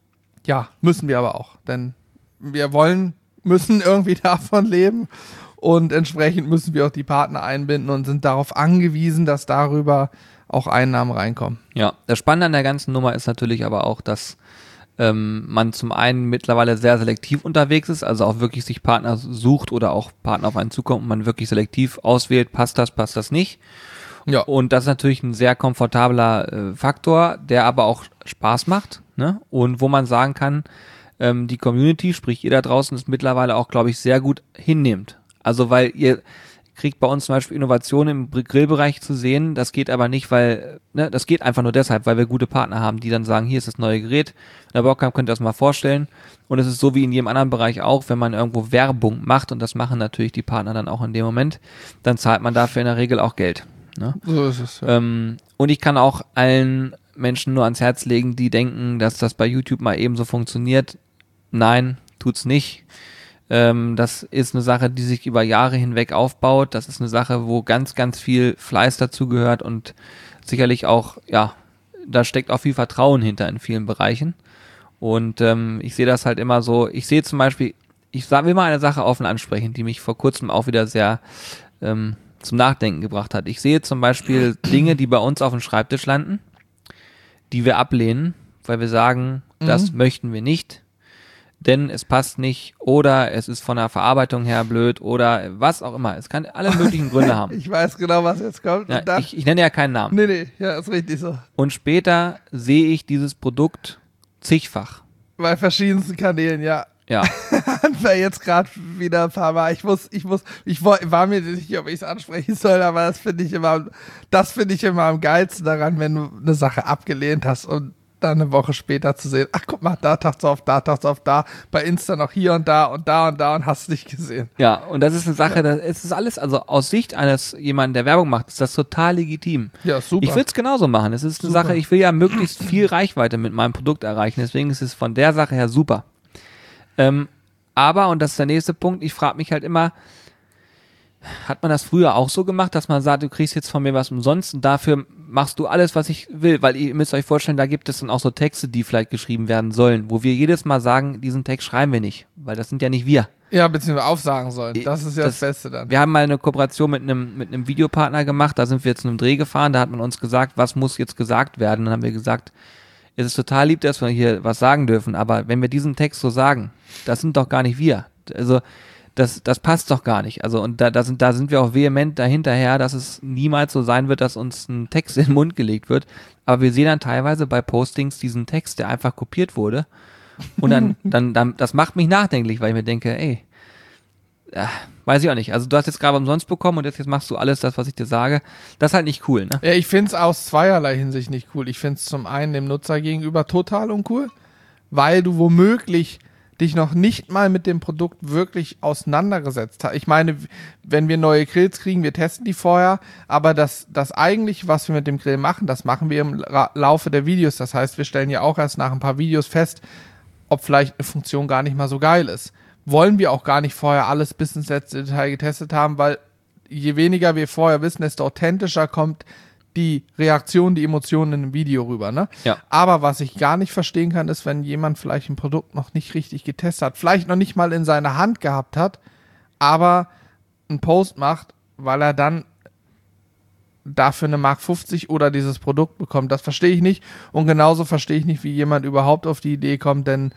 ja, müssen wir aber auch, denn wir wollen, müssen irgendwie davon leben und entsprechend müssen wir auch die Partner einbinden und sind darauf angewiesen, dass darüber auch Einnahmen reinkommen. Ja, das Spannende an der ganzen Nummer ist natürlich aber auch, dass ähm, man zum einen mittlerweile sehr selektiv unterwegs ist, also auch wirklich sich Partner sucht oder auch Partner auf einen zukommt und man wirklich selektiv auswählt, passt das, passt das nicht. Ja. Und das ist natürlich ein sehr komfortabler äh, Faktor, der aber auch Spaß macht, ne? Und wo man sagen kann, ähm, die Community, sprich ihr da draußen, ist mittlerweile auch, glaube ich, sehr gut hinnehmend. Also weil ihr kriegt bei uns zum Beispiel Innovationen im Grillbereich zu sehen, das geht aber nicht, weil, ne, das geht einfach nur deshalb, weil wir gute Partner haben, die dann sagen, hier ist das neue Gerät, wenn ihr Bock habt, könnt ihr das mal vorstellen. Und es ist so wie in jedem anderen Bereich auch, wenn man irgendwo Werbung macht, und das machen natürlich die Partner dann auch in dem Moment, dann zahlt man dafür in der Regel auch Geld. Ne? So ist es. Ja. Ähm, und ich kann auch allen Menschen nur ans Herz legen, die denken, dass das bei YouTube mal eben so funktioniert. Nein, tut's nicht. Ähm, das ist eine Sache, die sich über Jahre hinweg aufbaut. Das ist eine Sache, wo ganz, ganz viel Fleiß dazugehört und sicherlich auch, ja, da steckt auch viel Vertrauen hinter in vielen Bereichen. Und ähm, ich sehe das halt immer so, ich sehe zum Beispiel, ich will mal eine Sache offen ansprechen, die mich vor kurzem auch wieder sehr ähm, zum Nachdenken gebracht hat. Ich sehe zum Beispiel Dinge, die bei uns auf dem Schreibtisch landen, die wir ablehnen, weil wir sagen, mhm. das möchten wir nicht, denn es passt nicht oder es ist von der Verarbeitung her blöd oder was auch immer. Es kann alle möglichen Gründe haben. Ich weiß genau, was jetzt kommt. Ja, ich, ich nenne ja keinen Namen. Nee, nee, ja, ist richtig so. Und später sehe ich dieses Produkt zigfach. Bei verschiedensten Kanälen, ja. Ja. Hatten wir jetzt gerade wieder ein paar Mal. Ich muss, ich muss, ich war mir nicht sicher, ob ich es ansprechen soll, aber das finde ich immer, das finde ich immer am geilsten daran, wenn du eine Sache abgelehnt hast und dann eine Woche später zu sehen, ach guck mal, da taucht's auf, da taucht's auf, da, bei Insta noch hier und da und da und da und hast nicht gesehen. Ja, und das ist eine Sache, das, es ist alles, also aus Sicht eines jemanden, der Werbung macht, ist das total legitim. Ja, super. Ich würde es genauso machen. Es ist eine Super. Sache, ich will ja möglichst viel Reichweite mit meinem Produkt erreichen, deswegen ist es von der Sache her super. Ähm, aber, und das ist der nächste Punkt, ich frage mich halt immer, hat man das früher auch so gemacht, dass man sagt, du kriegst jetzt von mir was umsonst und dafür machst du alles, was ich will, weil ihr müsst euch vorstellen, da gibt es dann auch so Texte, die vielleicht geschrieben werden sollen, wo wir jedes Mal sagen, diesen Text schreiben wir nicht, weil das sind ja nicht wir. Ja, beziehungsweise aufsagen sollen. Das ist ja das, das Beste dann. Wir haben mal eine Kooperation mit einem mit einem Videopartner gemacht, da sind wir jetzt zu einem Dreh gefahren, da hat man uns gesagt, was muss jetzt gesagt werden, und dann haben wir gesagt, es ist total lieb, dass wir hier was sagen dürfen, aber wenn wir diesen Text so sagen, das sind doch gar nicht wir. Also das, das passt doch gar nicht. Also und da, da, sind, da sind wir auch vehement dahinterher, dass es niemals so sein wird, dass uns ein Text in den Mund gelegt wird. Aber wir sehen dann teilweise bei Postings diesen Text, der einfach kopiert wurde. Und dann, dann, dann das macht mich nachdenklich, weil ich mir denke, ey, äh, weiß ich auch nicht. Also du hast jetzt gerade umsonst bekommen und jetzt, jetzt machst du alles das, was ich dir sage. Das ist halt nicht cool, ne? Ja, ich finde es aus zweierlei Hinsicht nicht cool. Ich finde es zum einen dem Nutzer gegenüber total uncool, weil du womöglich dich noch nicht mal mit dem Produkt wirklich auseinandergesetzt hast. Ich meine, wenn wir neue Grills kriegen, wir testen die vorher, aber das, das eigentliche, was wir mit dem Grill machen, das machen wir im Ra- Laufe der Videos. Das heißt, wir stellen ja auch erst nach ein paar Videos fest, ob vielleicht eine Funktion gar nicht mal so geil ist. wollen wir auch gar nicht vorher alles bis ins letzte Detail getestet haben, weil je weniger wir vorher wissen, desto authentischer kommt die Reaktion, die Emotionen in einem Video rüber, ne? Ja. Aber was ich gar nicht verstehen kann, ist, wenn jemand vielleicht ein Produkt noch nicht richtig getestet hat, vielleicht noch nicht mal in seiner Hand gehabt hat, aber einen Post macht, weil er dann dafür eine Mark fünfzig oder dieses Produkt bekommt. Das verstehe ich nicht. Und genauso verstehe ich nicht, wie jemand überhaupt auf die Idee kommt, denn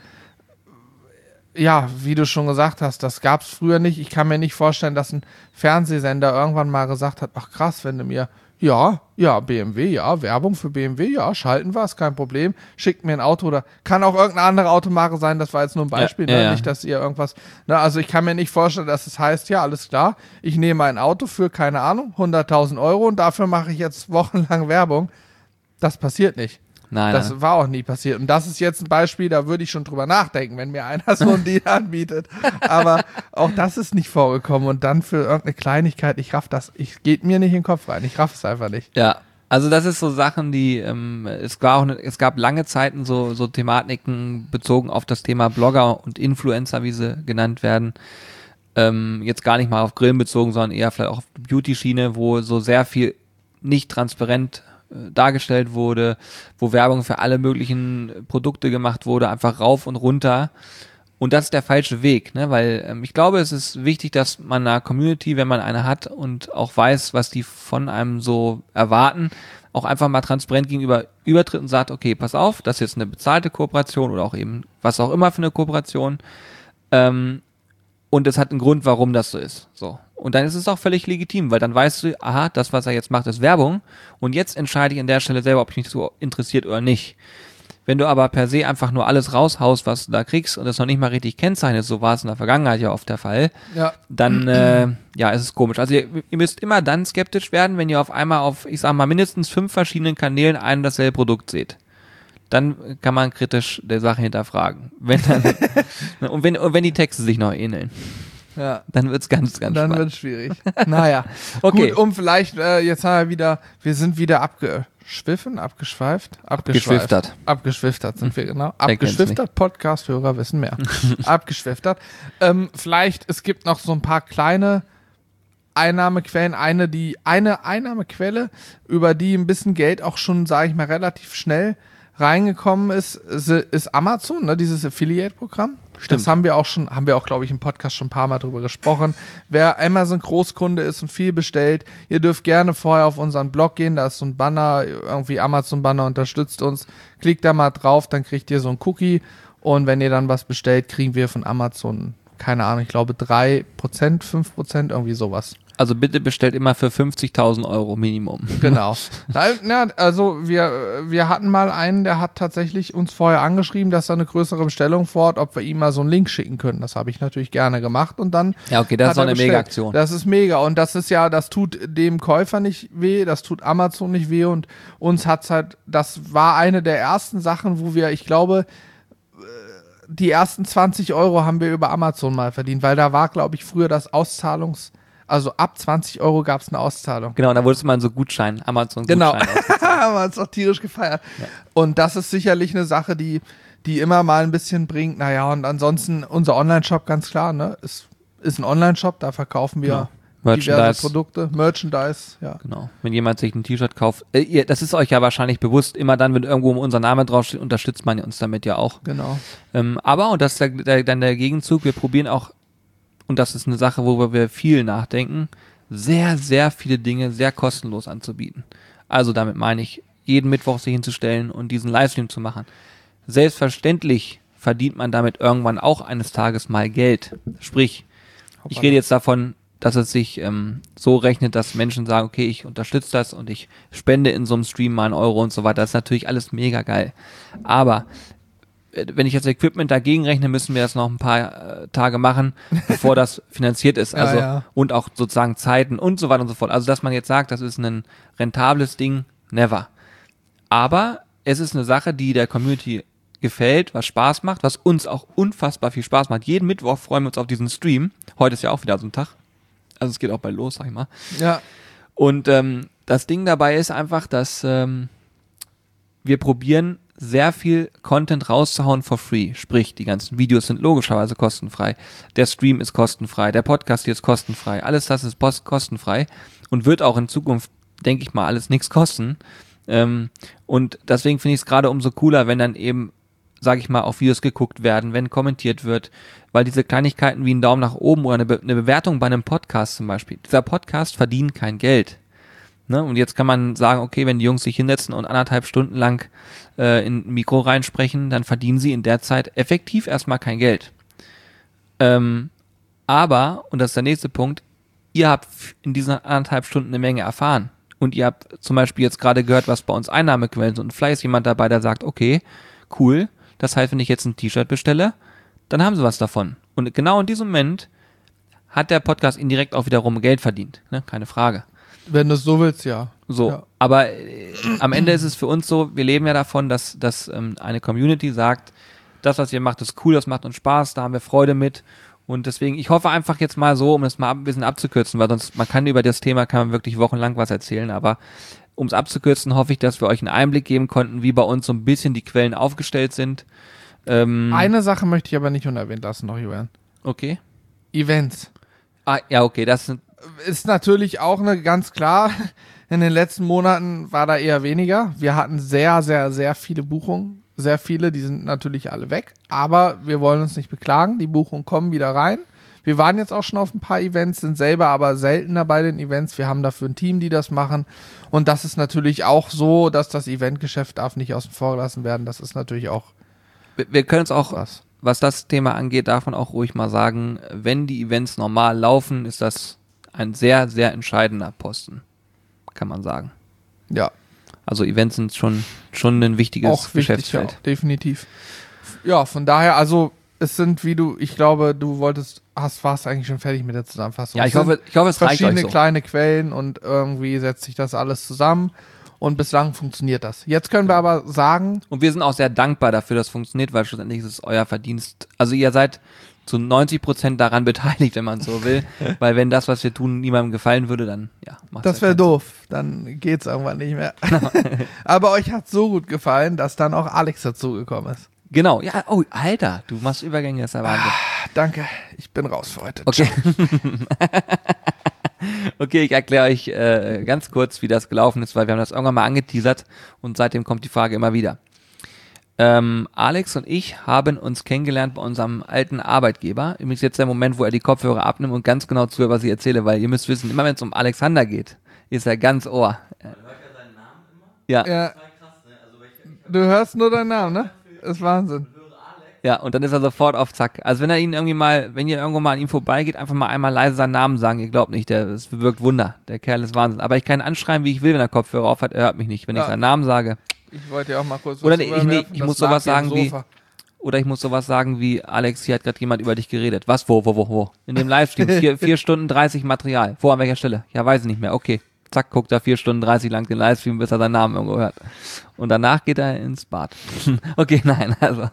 ja, wie du schon gesagt hast, das gab es früher nicht. Ich kann mir nicht vorstellen, dass ein Fernsehsender irgendwann mal gesagt hat, ach krass, wenn du mir, ja, ja, B M W, ja, Werbung für B M W, ja, schalten wir, ist kein Problem, schickt mir ein Auto oder kann auch irgendeine andere Automarke sein, das war jetzt nur ein Beispiel, ja, ne? ja. Nicht, dass ihr irgendwas, ne? Also ich kann mir nicht vorstellen, dass es heißt, ja, alles klar, ich nehme ein Auto für, keine Ahnung, hunderttausend Euro und dafür mache ich jetzt wochenlang Werbung. Das passiert nicht. Nein, Das nein. war auch nie passiert. Und das ist jetzt ein Beispiel, da würde ich schon drüber nachdenken, wenn mir einer so einen Deal anbietet. Aber auch das ist nicht vorgekommen. Und dann für irgendeine Kleinigkeit, ich raff das, ich geht mir nicht in den Kopf rein. Ich raff es einfach nicht. Ja, also das ist so Sachen, die, ähm, es war auch, ne, es gab lange Zeiten so, so Thematiken bezogen auf das Thema Blogger und Influencer, wie sie genannt werden. Ähm, jetzt gar nicht mal auf Grillen bezogen, sondern eher vielleicht auch auf die Beauty-Schiene, wo so sehr viel nicht transparent dargestellt wurde, wo Werbung für alle möglichen Produkte gemacht wurde, einfach rauf und runter. Und das ist der falsche Weg, ne? Weil ähm, ich glaube, es ist wichtig, dass man einer Community, wenn man eine hat und auch weiß, was die von einem so erwarten, auch einfach mal transparent gegenüber übertritt und sagt, okay, pass auf, das ist jetzt eine bezahlte Kooperation oder auch eben was auch immer für eine Kooperation. Ähm, und es hat einen Grund, warum das so ist. So. Und dann ist es auch völlig legitim, weil dann weißt du, aha, das, was er jetzt macht, ist Werbung. Und jetzt entscheide ich an der Stelle selber, ob mich so interessiert oder nicht. Wenn du aber per se einfach nur alles raushaust, was du da kriegst und das noch nicht mal richtig kennzeichnest, so war es in der Vergangenheit ja oft der Fall, Ja. dann äh, ja, ist es komisch. Also ihr, ihr müsst immer dann skeptisch werden, wenn ihr auf einmal auf, ich sag mal, mindestens fünf verschiedenen Kanälen ein und dasselbe Produkt seht. Dann kann man kritisch der Sache hinterfragen. Wenn dann, und, wenn, und wenn die Texte sich noch ähneln. Ja. Dann wird's ganz, ganz Dann spannend. wird es schwierig. Naja. Okay. Gut, um vielleicht, äh, jetzt haben wir wieder, wir sind wieder abgeschwiffen, abgeschweift, abgeschweift. Abgeschwiftert. Abgeschwiftert sind wir, genau. Wer kennt's Abgeschwiftert, Podcast-Hörer wissen mehr. Abgeschwiftert. Ähm, vielleicht, es gibt noch so ein paar kleine Einnahmequellen, eine, die, eine Einnahmequelle, über die ein bisschen Geld auch schon, sage ich mal, relativ schnell reingekommen ist, ist, ist Amazon, ne, dieses Affiliate-Programm. Stimmt. Das haben wir auch schon, haben wir auch, glaube ich, im Podcast schon ein paar Mal drüber gesprochen. Wer Amazon Großkunde ist und viel bestellt, ihr dürft gerne vorher auf unseren Blog gehen, da ist so ein Banner, irgendwie Amazon-Banner unterstützt uns. Klickt da mal drauf, dann kriegt ihr so ein Cookie und wenn ihr dann was bestellt, kriegen wir von Amazon, keine Ahnung, ich glaube drei Prozent, fünf Prozent, irgendwie sowas. Also bitte bestellt immer für fünfzigtausend Euro Minimum. Genau. Na, na, also wir, wir hatten mal einen, der hat tatsächlich uns vorher angeschrieben, dass er eine größere Bestellung vorhat, ob wir ihm mal so einen Link schicken können. Das habe ich natürlich gerne gemacht und dann Ja, okay, das hat ist doch er eine bestellt. Mega-Aktion. Das ist mega und das ist ja, das tut dem Käufer nicht weh, das tut Amazon nicht weh und uns hat's halt, das war eine der ersten Sachen, wo wir, ich glaube, die ersten zwanzig Euro haben wir über Amazon mal verdient, weil da war, glaube ich, früher das Auszahlungs, also ab zwanzig Euro gab es eine Auszahlung. Genau, da wurde es mal so Gutschein, Amazon-Gutschein. Genau, ausgezahlt. haben wir uns auch tierisch gefeiert. Ja. Und das ist sicherlich eine Sache, die, die immer mal ein bisschen bringt. Naja, und ansonsten unser Online-Shop, ganz klar, ne, ist, ist ein Online-Shop, da verkaufen wir Genau. diverse Merchandise. Produkte, Merchandise, ja. Genau. Wenn jemand sich ein T-Shirt kauft, äh, ihr, das ist euch ja wahrscheinlich bewusst, immer dann, wenn irgendwo unser Name draufsteht, unterstützt man uns damit ja auch. Genau. Ähm, aber, und das ist der, der, dann der Gegenzug, wir probieren auch, und das ist eine Sache, worüber wir viel nachdenken, sehr, sehr viele Dinge sehr kostenlos anzubieten. Also damit meine ich, jeden Mittwoch sich hinzustellen und diesen Livestream zu machen. Selbstverständlich verdient man damit irgendwann auch eines Tages mal Geld. Sprich, ich rede jetzt davon, dass es sich ähm, so rechnet, dass Menschen sagen, okay, ich unterstütze das und ich spende in so einem Stream mal einen Euro und so weiter. Das ist natürlich alles mega geil. Aber äh, wenn ich jetzt Equipment dagegen rechne, müssen wir das noch ein paar äh, Tage machen, bevor das finanziert ist. Also Ja, ja. und auch sozusagen Zeiten und so weiter und so fort. Also dass man jetzt sagt, das ist ein rentables Ding, never. Aber es ist eine Sache, die der Community gefällt, was Spaß macht, was uns auch unfassbar viel Spaß macht. Jeden Mittwoch freuen wir uns auf diesen Stream. Heute ist ja auch wieder so ein Tag. Also es geht auch bald los, sag ich mal. Ja, Und ähm, das Ding dabei ist einfach, dass ähm, wir probieren, sehr viel Content rauszuhauen for free. Sprich, die ganzen Videos sind logischerweise kostenfrei. Der Stream ist kostenfrei. Der Podcast hier ist kostenfrei. Alles das ist post- kostenfrei und wird auch in Zukunft, denke ich mal, alles nichts kosten. Ähm, und deswegen finde ich es gerade umso cooler, wenn dann eben, sage ich mal, auf Videos geguckt werden, wenn kommentiert wird, weil diese Kleinigkeiten wie ein Daumen nach oben oder eine, Be- eine Bewertung bei einem Podcast zum Beispiel, dieser Podcast verdient kein Geld. Ne? Und jetzt kann man sagen, okay, wenn die Jungs sich hinsetzen und anderthalb Stunden lang äh, in ein Mikro reinsprechen, dann verdienen sie in der Zeit effektiv erstmal kein Geld. Ähm, aber, und das ist der nächste Punkt, ihr habt in diesen anderthalb Stunden eine Menge erfahren. Und ihr habt zum Beispiel jetzt gerade gehört, was bei uns Einnahmequellen sind. Und vielleicht ist jemand dabei, der sagt, okay, cool, das heißt, wenn ich jetzt ein T-Shirt bestelle, dann haben sie was davon. Und genau in diesem Moment hat der Podcast indirekt auch wiederum Geld verdient. Ne? Keine Frage. Wenn du es so willst, ja. So, ja. aber äh, am Ende ist es für uns so, wir leben ja davon, dass, dass ähm, eine Community sagt, das, was ihr macht, ist cool, das macht uns Spaß, da haben wir Freude mit. Und deswegen, ich hoffe einfach jetzt mal so, um das mal ein bisschen abzukürzen, weil sonst, man kann über das Thema, kann man wirklich wochenlang was erzählen, aber um es abzukürzen, hoffe ich, dass wir euch einen Einblick geben konnten, wie bei uns so ein bisschen die Quellen aufgestellt sind. Ähm, Eine Sache möchte ich aber nicht unerwähnt lassen noch, Julian. Okay. Events. Ah, ja, okay, das sind, Ist natürlich auch eine ganz klar, in den letzten Monaten war da eher weniger. Wir hatten sehr, sehr, sehr viele Buchungen. Sehr viele, die sind natürlich alle weg. Aber wir wollen uns nicht beklagen. Die Buchungen kommen wieder rein. Wir waren jetzt auch schon auf ein paar Events, sind selber aber seltener bei den Events. Wir haben dafür ein Team, die das machen. Und das ist natürlich auch so, dass das Eventgeschäft darf nicht außen vor gelassen werden. Das ist natürlich auch wir, wir können es auch, was. was das Thema angeht, darf man auch ruhig mal sagen, wenn die Events normal laufen, ist das ein sehr, sehr entscheidender Posten, kann man sagen. Ja. Also Events sind schon, schon ein wichtiges Auch wichtig, Geschäftsfeld. ja, definitiv. Ja, von daher, also es sind, wie du, ich glaube, du wolltest, hast, warst eigentlich schon fertig mit der Zusammenfassung. Ja, ich Es hoffe, ich hoffe, es sind reicht euch verschiedene so. kleine Quellen und irgendwie setzt sich das alles zusammen und bislang funktioniert das. Jetzt können wir aber sagen, Und wir sind auch sehr dankbar dafür, dass es funktioniert, weil schlussendlich ist es euer Verdienst. Also ihr seid zu neunzig Prozent daran beteiligt, wenn man so will. Weil wenn das, was wir tun, niemandem gefallen würde, dann ja, macht das wäre doof, dann geht's irgendwann nicht mehr. Aber euch hat so gut gefallen, dass dann auch Alex dazugekommen ist. Genau, ja, oh, Alter, du machst Übergänge, das ist ja Wahnsinn. Danke, ich bin raus für heute. Okay. Okay, ich erkläre euch äh, ganz kurz, wie das gelaufen ist, weil wir haben das irgendwann mal angeteasert und seitdem kommt die Frage immer wieder. Ähm, Alex und ich haben uns kennengelernt bei unserem alten Arbeitgeber. Übrigens jetzt der Moment, wo er die Kopfhörer abnimmt und ganz genau zuhört, was ich erzähle, weil ihr müsst wissen, immer wenn es um Alexander geht, ist er ganz Ohr. Ja. Ja. Du hörst nur deinen Namen, ne? Das ist Wahnsinn. Ja, und dann ist er sofort auf Zack. Also wenn er ihn irgendwie mal, wenn ihr irgendwo mal an ihm vorbeigeht, einfach mal einmal leise seinen Namen sagen. Ihr glaubt nicht, der, das bewirkt Wunder. Der Kerl ist Wahnsinn. Aber ich kann ihn anschreien, wie ich will, wenn er Kopfhörer auf hat. Er hört mich nicht. Wenn Ja. ich seinen Namen sage. Ich wollte ja auch mal kurz was Oder nee, ich, nee, rüberwerfen, ich das muss lag sowas hier am sagen wie, Sofa. oder ich muss sowas sagen wie, Alex, hier hat gerade jemand über dich geredet. Was, wo, wo, wo, wo? In dem Livestream. Vier, vier Stunden dreißig Material. Wo, an welcher Stelle? Ja, weiß ich nicht mehr. Okay. Zack, guckt er vier Stunden dreißig lang den Livestream, bis er seinen Namen irgendwo hört. Und danach geht er ins Bad. Okay, nein, also.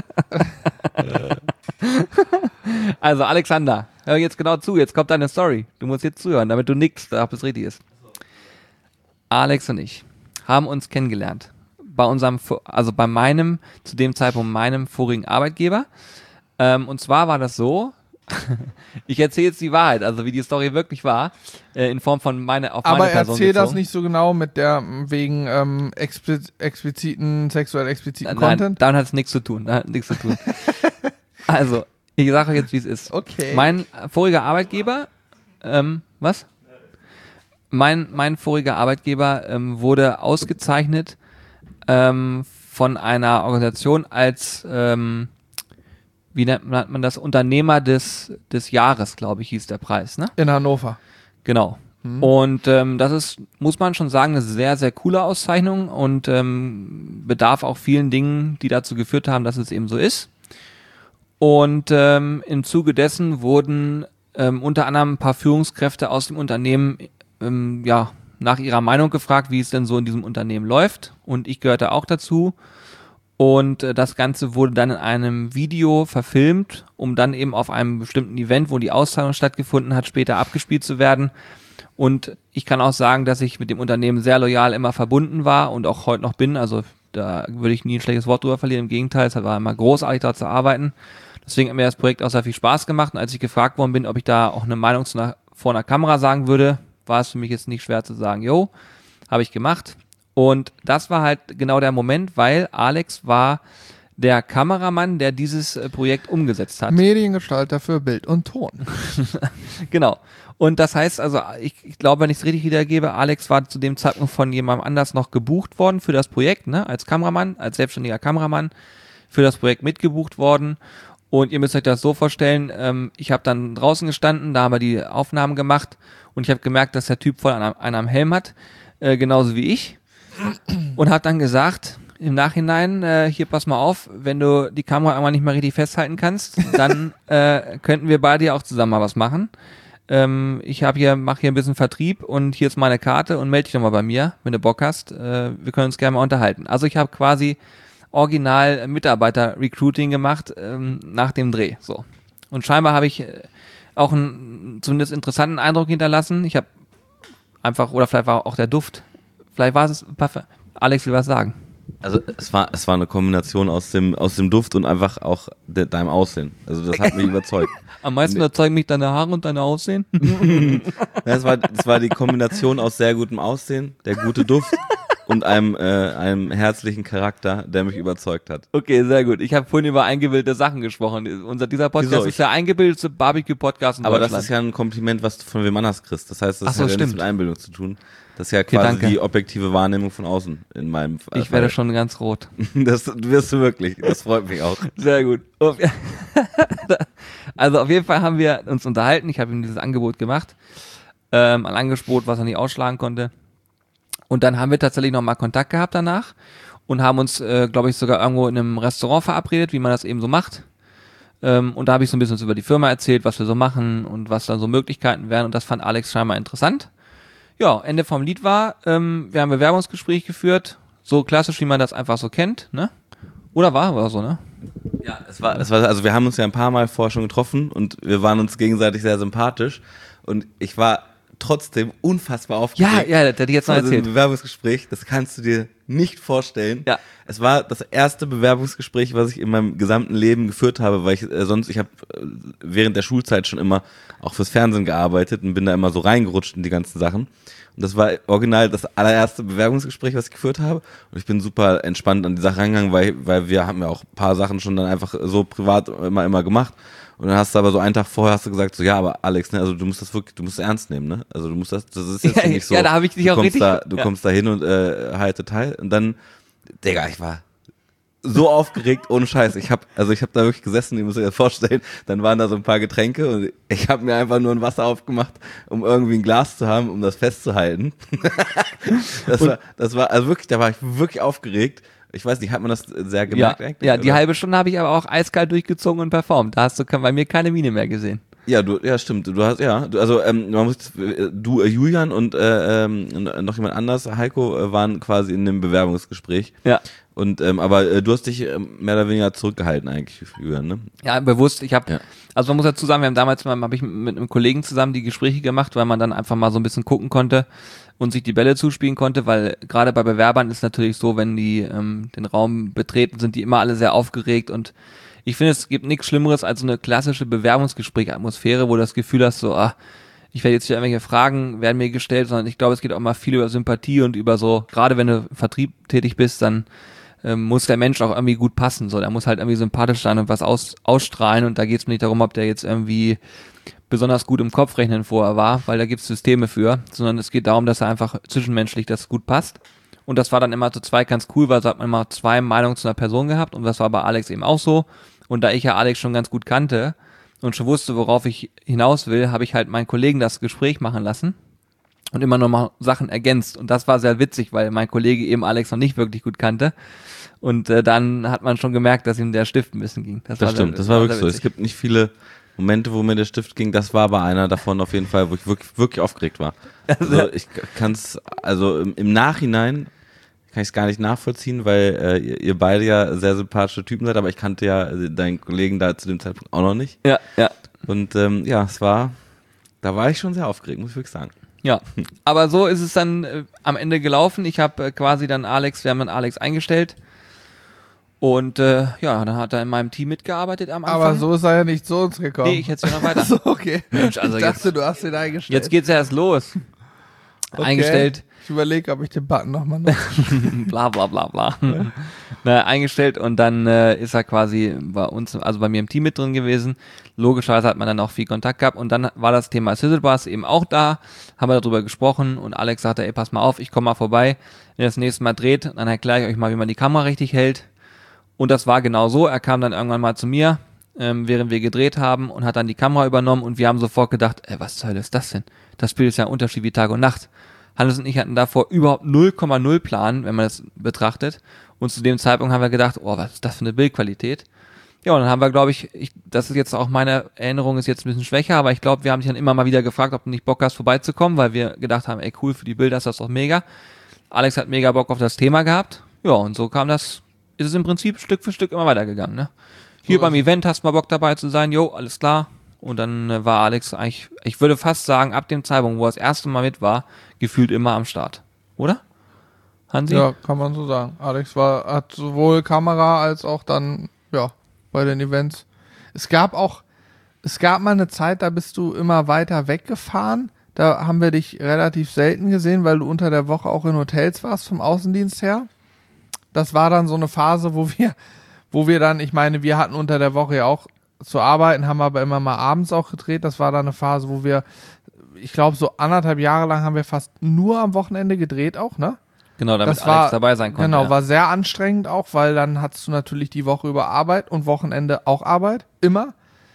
Also, Alexander, hör jetzt genau zu. Jetzt kommt deine Story. Du musst jetzt zuhören, damit du nickst, ob es richtig ist. Alex und ich haben uns kennengelernt. Bei unserem, also bei meinem, zu dem Zeitpunkt meinem vorigen Arbeitgeber. Ähm, und zwar war das so, ich erzähle jetzt die Wahrheit, also wie die Story wirklich war, äh, in Form von meine, auf Aber meine Person erzähl das bezogen. nicht so genau mit der, wegen ähm, expliz expliziten, sexuell expliziten Nein, Content. damit hat es nichts zu tun. Da hat nichts zu tun. Also, ich sage euch jetzt, wie es ist. Okay. Mein voriger Arbeitgeber, ähm, was? Mein, mein voriger Arbeitgeber ähm, wurde ausgezeichnet ähm, von einer Organisation als, ähm, wie nennt man das, Unternehmer des, des Jahres, glaube ich, hieß der Preis, ne? In Hannover. Genau. Und ähm, das ist, muss man schon sagen, eine sehr, sehr coole Auszeichnung und ähm, bedarf auch vielen Dingen, die dazu geführt haben, dass es eben so ist. Und ähm, im Zuge dessen wurden ähm, unter anderem ein paar Führungskräfte aus dem Unternehmen ähm, ja, nach ihrer Meinung gefragt, wie es denn so in diesem Unternehmen läuft. Und ich gehörte auch dazu. Und äh, das Ganze wurde dann in einem Video verfilmt, um dann eben auf einem bestimmten Event, wo die Auszahlung stattgefunden hat, später abgespielt zu werden. Und ich kann auch sagen, dass ich mit dem Unternehmen sehr loyal immer verbunden war und auch heute noch bin. Also da würde ich nie ein schlechtes Wort drüber verlieren. Im Gegenteil, es war immer großartig, da zu arbeiten. Deswegen hat mir das Projekt auch sehr viel Spaß gemacht. Und als ich gefragt worden bin, ob ich da auch eine Meinung zu einer, vor einer Kamera sagen würde, war es für mich jetzt nicht schwer zu sagen, jo, habe ich gemacht. Und das war halt genau der Moment, weil Alex war der Kameramann, der dieses äh, Projekt umgesetzt hat. Mediengestalter für Bild und Ton. Genau. Und das heißt also, ich, ich glaube, wenn ich es richtig wiedergebe, Alex war zu dem Zeitpunkt von jemandem anders noch gebucht worden für das Projekt, ne, als Kameramann, als selbstständiger Kameramann für das Projekt mitgebucht worden. Und ihr müsst euch das so vorstellen, ähm, ich habe dann draußen gestanden, da haben wir die Aufnahmen gemacht und ich habe gemerkt, dass der Typ voll einen, einen am Helm hat, äh, genauso wie ich. Und habe dann gesagt, im Nachhinein, äh, hier pass mal auf, wenn du die Kamera einmal nicht mehr richtig festhalten kannst, dann äh, könnten wir beide ja auch zusammen mal was machen. Ähm, ich habe hier, mache hier ein bisschen Vertrieb und hier ist meine Karte und melde dich doch mal bei mir, wenn du Bock hast. Äh, wir können uns gerne mal unterhalten. Also ich habe quasi original Mitarbeiter-Recruiting gemacht ähm, nach dem Dreh. So. Und scheinbar habe ich äh, auch einen zumindest interessanten Eindruck hinterlassen. Ich habe einfach, oder vielleicht war auch der Duft, vielleicht war es, Alex will was sagen. Also es war es war eine Kombination aus dem aus dem Duft und einfach auch de, deinem Aussehen. Also das hat mich überzeugt. Am meisten nee. überzeugen mich deine Haare und dein Aussehen. Das war das war die Kombination aus sehr gutem Aussehen, der gute Duft und einem äh, einem herzlichen Charakter, der mich überzeugt hat. Okay, sehr gut. Ich habe vorhin über eingebildete Sachen gesprochen. Unser dieser Podcast Wieso? ist der eingebildete Barbecue-Podcast in Aber Deutschland. das ist ja ein Kompliment, was du von wem anders kriegst. Das heißt, das so, hat ja nichts stimmt. mit Einbildung zu tun. Das ist ja quasi okay, die objektive Wahrnehmung von außen in meinem Fall. Ich werde schon ganz rot. Das wirst du wirklich. Das freut mich auch. Sehr gut. Also auf jeden Fall haben wir uns unterhalten. Ich habe ihm dieses Angebot gemacht. Ähm, ein Angebot, was er nicht ausschlagen konnte. Und dann haben wir tatsächlich nochmal Kontakt gehabt danach und haben uns, äh, glaube ich, sogar irgendwo in einem Restaurant verabredet, wie man das eben so macht. Ähm, und da habe ich so ein bisschen über die Firma erzählt, was wir so machen und was dann so Möglichkeiten wären. Und das fand Alex scheinbar interessant. Ja, Ende vom Lied war, ähm, wir haben ein Bewerbungsgespräch geführt, so klassisch, wie man das einfach so kennt, ne? Oder war war so, ne? Ja, es war, es war, also wir haben uns ja ein paar Mal vorher schon getroffen und wir waren uns gegenseitig sehr sympathisch und ich war trotzdem unfassbar aufgeregt. Ja, ja, das hätte ich jetzt noch also erzählt. Ein Bewerbungsgespräch, das kannst du dir nicht vorstellen. Ja. Es war das erste Bewerbungsgespräch, was ich in meinem gesamten Leben geführt habe, weil ich äh, sonst, ich habe äh, während der Schulzeit schon immer auch fürs Fernsehen gearbeitet und bin da immer so reingerutscht in die ganzen Sachen. Und das war original das allererste Bewerbungsgespräch, was ich geführt habe. Und ich bin super entspannt an die Sache rangegangen, weil, weil wir haben ja auch ein paar Sachen schon dann einfach so privat immer, immer gemacht. Und dann hast du aber so einen Tag vorher hast du gesagt, so ja, aber Alex, ne, also du musst das wirklich, du musst es ernst nehmen, ne? Also du musst das, das ist jetzt ja, nicht so. Ja, da habe ich dich du auch kommst richtig. Da, du ja. kommst da hin und äh, halte teil. Und dann, Digga, ich war so aufgeregt, ohne Scheiß. Ich habe, also ich habe da wirklich gesessen, ihr müsst euch das vorstellen, dann waren da so ein paar Getränke und ich habe mir einfach nur ein Wasser aufgemacht, um irgendwie ein Glas zu haben, um das festzuhalten. das war, das war, also wirklich, da war ich wirklich aufgeregt. Ich weiß nicht, hat man das sehr gemerkt ja, eigentlich? Ja, die oder? halbe Stunde habe ich aber auch eiskalt durchgezogen und performt. Da hast du bei mir keine Miene mehr gesehen. Ja, du, ja, stimmt. Du hast, ja, du, also ähm, man muss, du, äh, Julian und äh, ähm, noch jemand anders, Heiko, äh, waren quasi in einem Bewerbungsgespräch. Ja. Und ähm, aber äh, du hast dich äh, mehr oder weniger zurückgehalten eigentlich, Julian, ne? Ja, bewusst. Ich habe, Ja. also man muss dazu sagen, wir haben damals mal, habe ich mit, mit einem Kollegen zusammen die Gespräche gemacht, weil man dann einfach mal so ein bisschen gucken konnte und sich die Bälle zuspielen konnte, weil gerade bei Bewerbern ist natürlich so, wenn die ähm, den Raum betreten, sind die immer alle sehr aufgeregt und ich finde, es gibt nichts Schlimmeres als so eine klassische Bewerbungsgespräch-Atmosphäre, wo du das Gefühl hast, so, ah, ich werde jetzt hier irgendwelche Fragen, werden mir gestellt, sondern ich glaube, es geht auch mal viel über Sympathie und über so, gerade wenn du im Vertrieb tätig bist, dann ähm, muss der Mensch auch irgendwie gut passen, so, der muss halt irgendwie sympathisch sein und was aus, ausstrahlen und da geht es mir nicht darum, ob der jetzt irgendwie besonders gut im Kopfrechnen vorher war, weil da gibt es Systeme für, sondern es geht darum, dass er einfach zwischenmenschlich das gut passt. Und das war dann immer zu zweit ganz cool, weil so hat man immer zwei Meinungen zu einer Person gehabt und das war bei Alex eben auch so. Und da ich ja Alex schon ganz gut kannte und schon wusste, worauf ich hinaus will, habe ich halt meinen Kollegen das Gespräch machen lassen und immer noch mal Sachen ergänzt. Und das war sehr witzig, weil mein Kollege eben Alex noch nicht wirklich gut kannte. Und äh, dann hat man schon gemerkt, dass ihm der Stift ein bisschen ging. Das, Das war stimmt, sehr, das war wirklich so. witzig. Es gibt nicht viele Momente, wo mir der Stift ging. Das war aber einer davon auf jeden Fall, wo ich wirklich, wirklich aufgeregt war. Also ich kann es, also im, im Nachhinein kann ich es gar nicht nachvollziehen, weil äh, ihr, ihr beide ja sehr sympathische Typen seid, aber ich kannte ja äh, deinen Kollegen da zu dem Zeitpunkt auch noch nicht. Ja, ja. Und ähm, ja, es war, da war ich schon sehr aufgeregt, muss ich wirklich sagen. Ja, aber so ist es dann äh, am Ende gelaufen. Ich habe äh, quasi dann Alex, wir haben dann Alex eingestellt und äh, ja, dann hat er in meinem Team mitgearbeitet am Anfang. Aber so ist er ja nicht zu uns gekommen. Nee, ich hätte es ja noch weiter. So, okay. Mensch, also ich dachte, jetzt- du hast ihn eingestellt. Jetzt geht's ja erst los. Okay. Eingestellt, Ich überlege, ob ich den Button nochmal nutze. bla bla bla bla. Na, eingestellt und dann äh, ist er quasi bei uns, also bei mir im Team mit drin gewesen. Logischerweise hat man dann auch viel Kontakt gehabt und dann war das Thema Sizzlebars eben auch da, haben wir darüber gesprochen und Alex sagte, ey, pass mal auf, ich komme mal vorbei, wenn ihr das nächste Mal dreht, dann erkläre ich euch mal, wie man die Kamera richtig hält. Und das war genau so, er kam dann irgendwann mal zu mir, ähm, während wir gedreht haben und hat dann die Kamera übernommen und wir haben sofort gedacht, ey, was zur Hölle ist das denn? Das Bild ist ja ein Unterschied wie Tag und Nacht. Hannes und ich hatten davor überhaupt null Komma null Plan, wenn man das betrachtet. Und zu dem Zeitpunkt haben wir gedacht, oh, was ist das für eine Bildqualität? Ja, und dann haben wir, glaube ich, ich, das ist jetzt auch meine Erinnerung, ist jetzt ein bisschen schwächer, aber ich glaube, wir haben dich dann immer mal wieder gefragt, ob du nicht Bock hast, vorbeizukommen, weil wir gedacht haben, ey, cool, für die Bilder ist das doch mega. Alex hat mega Bock auf das Thema gehabt. Ja, und so kam das, ist es im Prinzip Stück für Stück immer weitergegangen, ne? Hier So beim ist Event hast du mal Bock dabei zu sein, jo, alles klar. Und dann äh, war Alex eigentlich, ich würde fast sagen, ab dem Zeitpunkt, wo er das erste Mal mit war, gefühlt immer am Start. Oder? Hansi? Ja, kann man so sagen. Alex war, hat sowohl Kamera als auch dann, ja, bei den Events. Es gab auch, es gab mal eine Zeit, da bist du immer weiter weggefahren. Da haben wir dich relativ selten gesehen, weil du unter der Woche auch in Hotels warst vom Außendienst her. Das war dann so eine Phase, wo wir, wo wir dann, ich meine, wir hatten unter der Woche ja auch zu arbeiten, haben aber immer mal abends auch gedreht. Das war dann eine Phase, wo wir, ich glaube, so anderthalb Jahre lang haben wir fast nur am Wochenende gedreht auch, ne? Genau, damit Das Alex war- dabei sein konnte. Genau, ja. war sehr anstrengend auch, weil dann hattest du natürlich die Woche über Arbeit und Wochenende auch Arbeit, immer.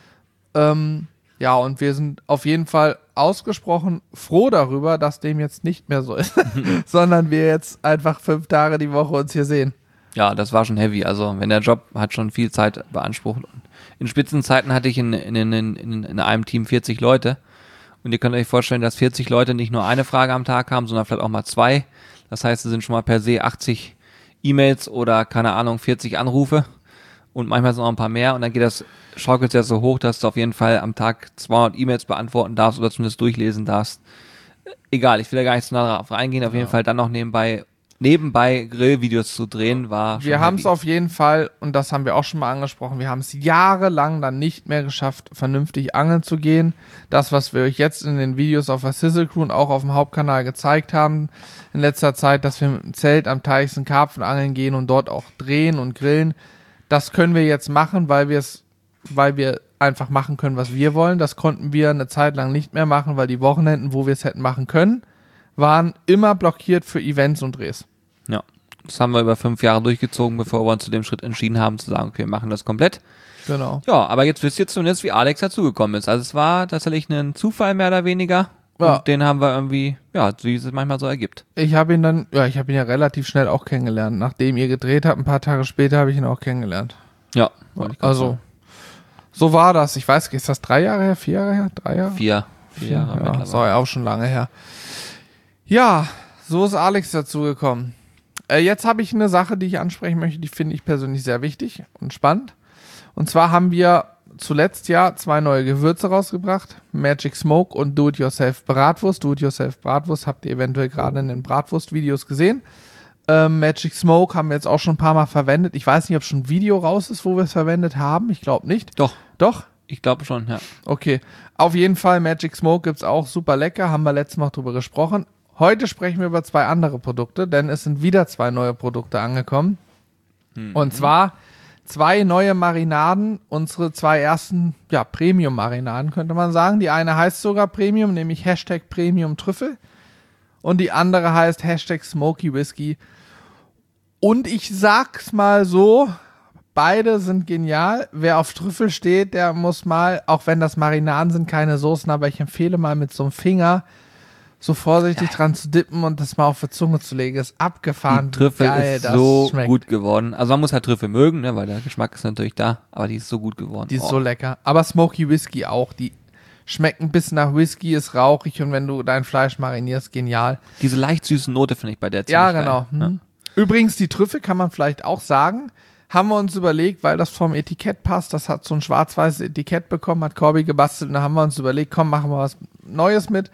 Ähm, ja, und wir sind auf jeden Fall ausgesprochen froh darüber, dass dem jetzt nicht mehr so ist, sondern wir jetzt einfach fünf Tage die Woche uns hier sehen. Ja, das war schon heavy. Also, wenn der Job hat schon viel Zeit beansprucht. In Spitzenzeiten hatte ich in, in, in, in, in einem Team vierzig Leute. Und ihr könnt euch vorstellen, dass vierzig Leute nicht nur eine Frage am Tag haben, sondern vielleicht auch mal zwei. Das heißt, es sind schon mal per se achtzig E-Mails oder, keine Ahnung, vierzig Anrufe. Und manchmal sind auch ein paar mehr. Und dann geht das, schaukelt ja so hoch, dass du auf jeden Fall am Tag zweihundert E-Mails beantworten darfst oder zumindest durchlesen darfst. Egal, ich will da gar nicht so nah drauf reingehen. Auf jeden Fall dann noch nebenbei nebenbei Grillvideos zu drehen, war schon Wir haben es heavy. auf jeden Fall, und das haben wir auch schon mal angesprochen, wir haben es jahrelang dann nicht mehr geschafft, vernünftig angeln zu gehen. Das, was wir euch jetzt in den Videos auf der Sizzle Crew und auch auf dem Hauptkanal gezeigt haben, in letzter Zeit, dass wir mit dem Zelt am Teichsen Karpfen angeln gehen und dort auch drehen und grillen, das können wir jetzt machen, weil wir es, weil wir einfach machen können, was wir wollen. Das konnten wir eine Zeit lang nicht mehr machen, weil die Wochenenden, wo wir es hätten machen können, waren immer blockiert für Events und Drehs. Ja, das haben wir über fünf Jahre durchgezogen, bevor wir uns zu dem Schritt entschieden haben, zu sagen, okay, wir machen das komplett. Genau. Ja, aber jetzt wisst ihr zumindest, wie Alex dazugekommen ist. Also es war tatsächlich ein Zufall mehr oder weniger. Ja. Und den haben wir irgendwie, ja, wie es manchmal so ergibt. Ich habe ihn dann, ja, ich habe ihn ja relativ schnell auch kennengelernt. Nachdem ihr gedreht habt, ein paar Tage später habe ich ihn auch kennengelernt. Ja, wollte ich gerade Also, sagen. so war das. Ich weiß, ist das drei Jahre her, vier Jahre her, drei Jahre? vier, vier Jahre Ja, mittlerweile. das war ja auch schon lange her. Ja, so ist Alex dazugekommen. Äh, jetzt habe ich eine Sache, die ich ansprechen möchte, die finde ich persönlich sehr wichtig und spannend. Und zwar haben wir zuletzt ja zwei neue Gewürze rausgebracht. Magic Smoke und Do-It-Yourself Bratwurst. Do-It-Yourself Bratwurst habt ihr eventuell gerade in den Bratwurst-Videos gesehen. Ähm, Magic Smoke haben wir jetzt auch schon ein paar Mal verwendet. Ich weiß nicht, ob schon ein Video raus ist, wo wir es verwendet haben. Ich glaube nicht. Doch, Doch? ich glaube schon, ja. Okay. Auf jeden Fall, Magic Smoke gibt's auch super lecker. Haben wir letztes Mal drüber gesprochen. Heute sprechen wir über zwei andere Produkte, denn es sind wieder zwei neue Produkte angekommen. Und zwar zwei neue Marinaden, unsere zwei ersten, ja, Premium-Marinaden, könnte man sagen. Die eine heißt sogar Premium, nämlich Hashtag Premium Trüffel. Und die andere heißt Hashtag Smoky Whiskey. Und ich sag's mal so, beide sind genial. Wer auf Trüffel steht, der muss mal, auch wenn das Marinaden sind, keine Soßen, aber ich empfehle mal mit so einem Finger so vorsichtig dran zu dippen und das mal auf die Zunge zu legen. Ist abgefahren. Die Trüffel geil ist das so schmeckt. gut geworden. Also man muss halt Trüffel mögen, ne, weil der Geschmack ist natürlich da, aber die ist so gut geworden. Die ist Oh. so lecker. Aber Smoky Whiskey auch. Die schmeckt ein bisschen nach Whisky, ist rauchig und wenn du dein Fleisch marinierst, genial. Diese leicht süße Note finde ich bei der Ja, ziemlich genau. geil. Hm. Übrigens, die Trüffel kann man vielleicht auch sagen, haben wir uns überlegt, weil das vom Etikett passt, das hat so ein schwarz-weißes Etikett bekommen, hat Corby gebastelt und da haben wir uns überlegt, komm, machen wir was Neues mit.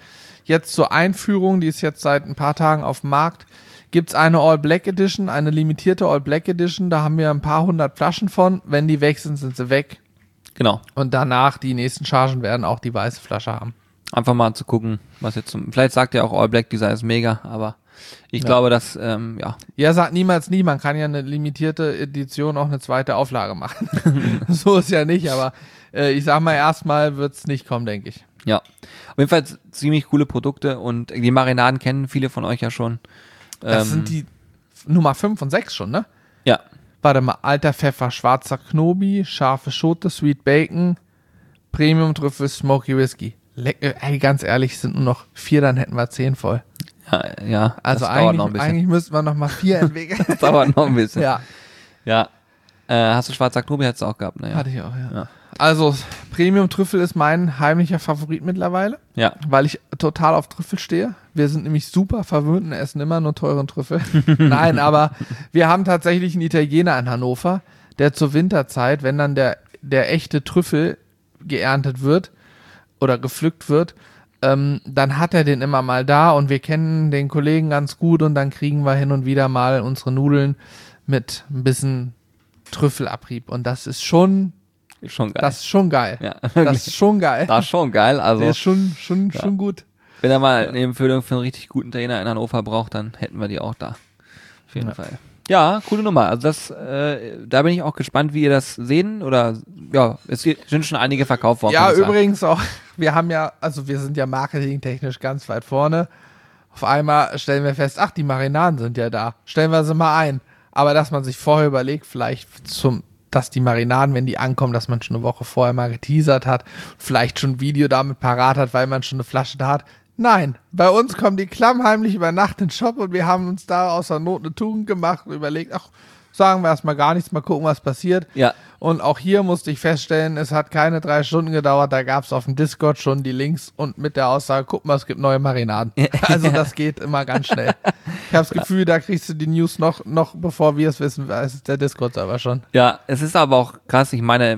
jetzt zur Einführung, die ist jetzt seit ein paar Tagen auf dem Markt, gibt es eine All Black Edition, eine limitierte All Black Edition. Da haben wir ein paar hundert Flaschen von. Wenn die weg sind, sind sie weg. Genau. Und danach, die nächsten Chargen werden auch die weiße Flasche haben. Einfach mal zu gucken, was jetzt zum, vielleicht sagt ja auch All Black Design ist mega, aber ich Ja. glaube, dass, ähm, ja. Ja, sagt niemals nie, man kann ja eine limitierte Edition auch eine zweite Auflage machen. So ist ja nicht, aber äh, ich sag mal, erstmal wird es nicht kommen, denke ich. Ja. Auf jeden Fall ziemlich coole Produkte und die Marinaden kennen viele von euch ja schon. Das Ähm, sind die Nummer fünf und sechs schon, ne? Ja. Warte mal, alter Pfeffer, schwarzer Knobi, scharfe Schote, Sweet Bacon, Premium Trüffel, Smoky Whisky. Leck, äh, ey, ganz ehrlich, sind nur noch vier, dann hätten wir zehn voll. Ja, ja Also das dauert noch ein eigentlich, bisschen. eigentlich müssten wir noch mal vier entwickeln. Das dauert noch ein bisschen. Ja, Ja. Äh, hast du schwarzer Knobi, hättest du auch gehabt, ne? hatte ich auch, ja. Ja. Also, Premium Trüffel ist mein heimlicher Favorit mittlerweile, Ja. weil ich total auf Trüffel stehe. Wir sind nämlich super verwöhnt und essen immer nur teuren Trüffel. Nein, aber wir haben tatsächlich einen Italiener in Hannover, der zur Winterzeit, wenn dann der, der echte Trüffel geerntet wird oder gepflückt wird, ähm, dann hat er den immer mal da und wir kennen den Kollegen ganz gut und dann kriegen wir hin und wieder mal unsere Nudeln mit ein bisschen Trüffelabrieb und das ist schon, Ist schon geil. das ist schon geil. ja, Das ist schon geil. das ist schon geil. Also, Der ist schon, schon, Ja. schon gut. wenn er mal eine Empfehlung für einen richtig guten Trainer in Hannover braucht, dann hätten wir die auch da. Auf jeden Ja. Fall. Ja, coole Nummer. Also das, äh, da bin ich auch gespannt, wie ihr das sehen oder, ja, es sind schon einige verkauft worden. Ja, kann ich sagen. übrigens auch, wir haben ja, also wir sind ja marketingtechnisch ganz weit vorne. Auf einmal stellen wir fest, ach, die Marinaden sind ja da. Stellen wir sie mal ein. Aber dass man sich vorher überlegt, vielleicht zum, dass die Marinaden, wenn die ankommen, dass man schon eine Woche vorher mal geteasert hat, vielleicht schon ein Video damit parat hat, weil man schon eine Flasche da hat. Nein, bei uns kommen die klammheimlich über Nacht in den Shop und wir haben uns da aus der Not eine Tugend gemacht und überlegt, ach, sagen wir erstmal gar nichts, mal gucken, was passiert. Ja. Und auch hier musste ich feststellen, es hat keine drei Stunden gedauert, da gab es auf dem Discord schon die Links und mit der Aussage, guck mal, es gibt neue Marinaden. Also das geht immer ganz schnell. Ich habe das Gefühl, da kriegst du die News noch, noch bevor wir es wissen, weiß es der Discord-Server schon. Ja, es ist aber auch krass. Ich meine,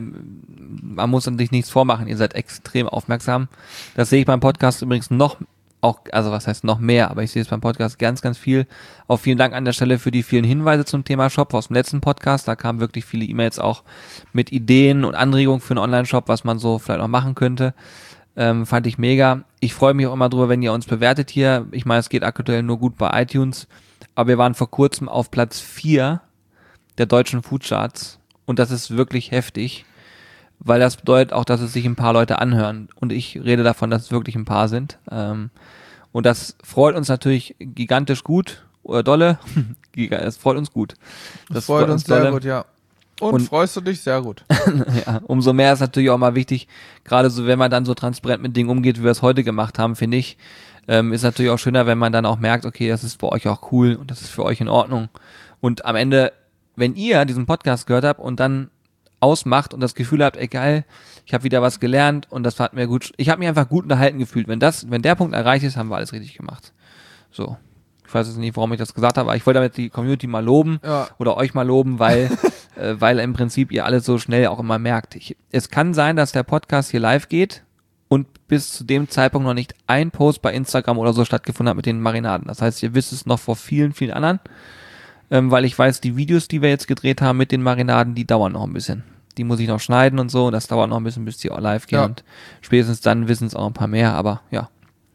man muss sich nichts vormachen. Ihr seid extrem aufmerksam. Das sehe ich beim Podcast übrigens noch auch, also was heißt noch mehr, aber ich sehe es beim Podcast ganz, ganz viel. Auch vielen Dank an der Stelle für die vielen Hinweise zum Thema Shop aus dem letzten Podcast. Da kamen wirklich viele E-Mails auch mit Ideen und Anregungen für einen Online-Shop, was man so vielleicht noch machen könnte. Ähm, fand ich mega. Ich freue mich auch immer drüber, wenn ihr uns bewertet hier. Ich meine, es geht aktuell nur gut bei iTunes, aber wir waren vor kurzem auf Platz vier der deutschen Foodcharts und das ist wirklich heftig, weil das bedeutet auch, dass es sich ein paar Leute anhören und ich rede davon, dass es wirklich ein paar sind. Ähm, und das freut uns natürlich gigantisch gut oder dolle. Es freut uns gut. Das freut uns sehr dolle. gut, ja. Und, Und- freust du dich sehr gut. Ja, umso mehr ist natürlich auch mal wichtig, gerade so, wenn man dann so transparent mit Dingen umgeht, wie wir es heute gemacht haben, finde ich, ähm, ist natürlich auch schöner, wenn man dann auch merkt, okay, das ist für euch auch cool und das ist für euch in Ordnung. Und am Ende, wenn ihr diesen Podcast gehört habt und dann ausmacht und das Gefühl habt, ey geil, ich habe wieder was gelernt und das hat mir gut, ich habe mich einfach gut unterhalten gefühlt. Wenn das, wenn der Punkt erreicht ist, haben wir alles richtig gemacht. So. Ich weiß jetzt nicht, warum ich das gesagt habe, aber ich wollte damit die Community mal loben Ja. oder euch mal loben, weil, äh, weil im Prinzip ihr alles so schnell auch immer merkt. Ich, es kann sein, dass der Podcast hier live geht und bis zu dem Zeitpunkt noch nicht ein Post bei Instagram oder so stattgefunden hat mit den Marinaden. Das heißt, ihr wisst es noch vor vielen, vielen anderen, ähm, weil ich weiß, die Videos, die wir jetzt gedreht haben mit den Marinaden, die dauern noch ein bisschen. Die muss ich noch schneiden und so und das dauert noch ein bisschen, bis die auch live gehen Ja. und spätestens dann wissen es auch ein paar mehr, aber ja.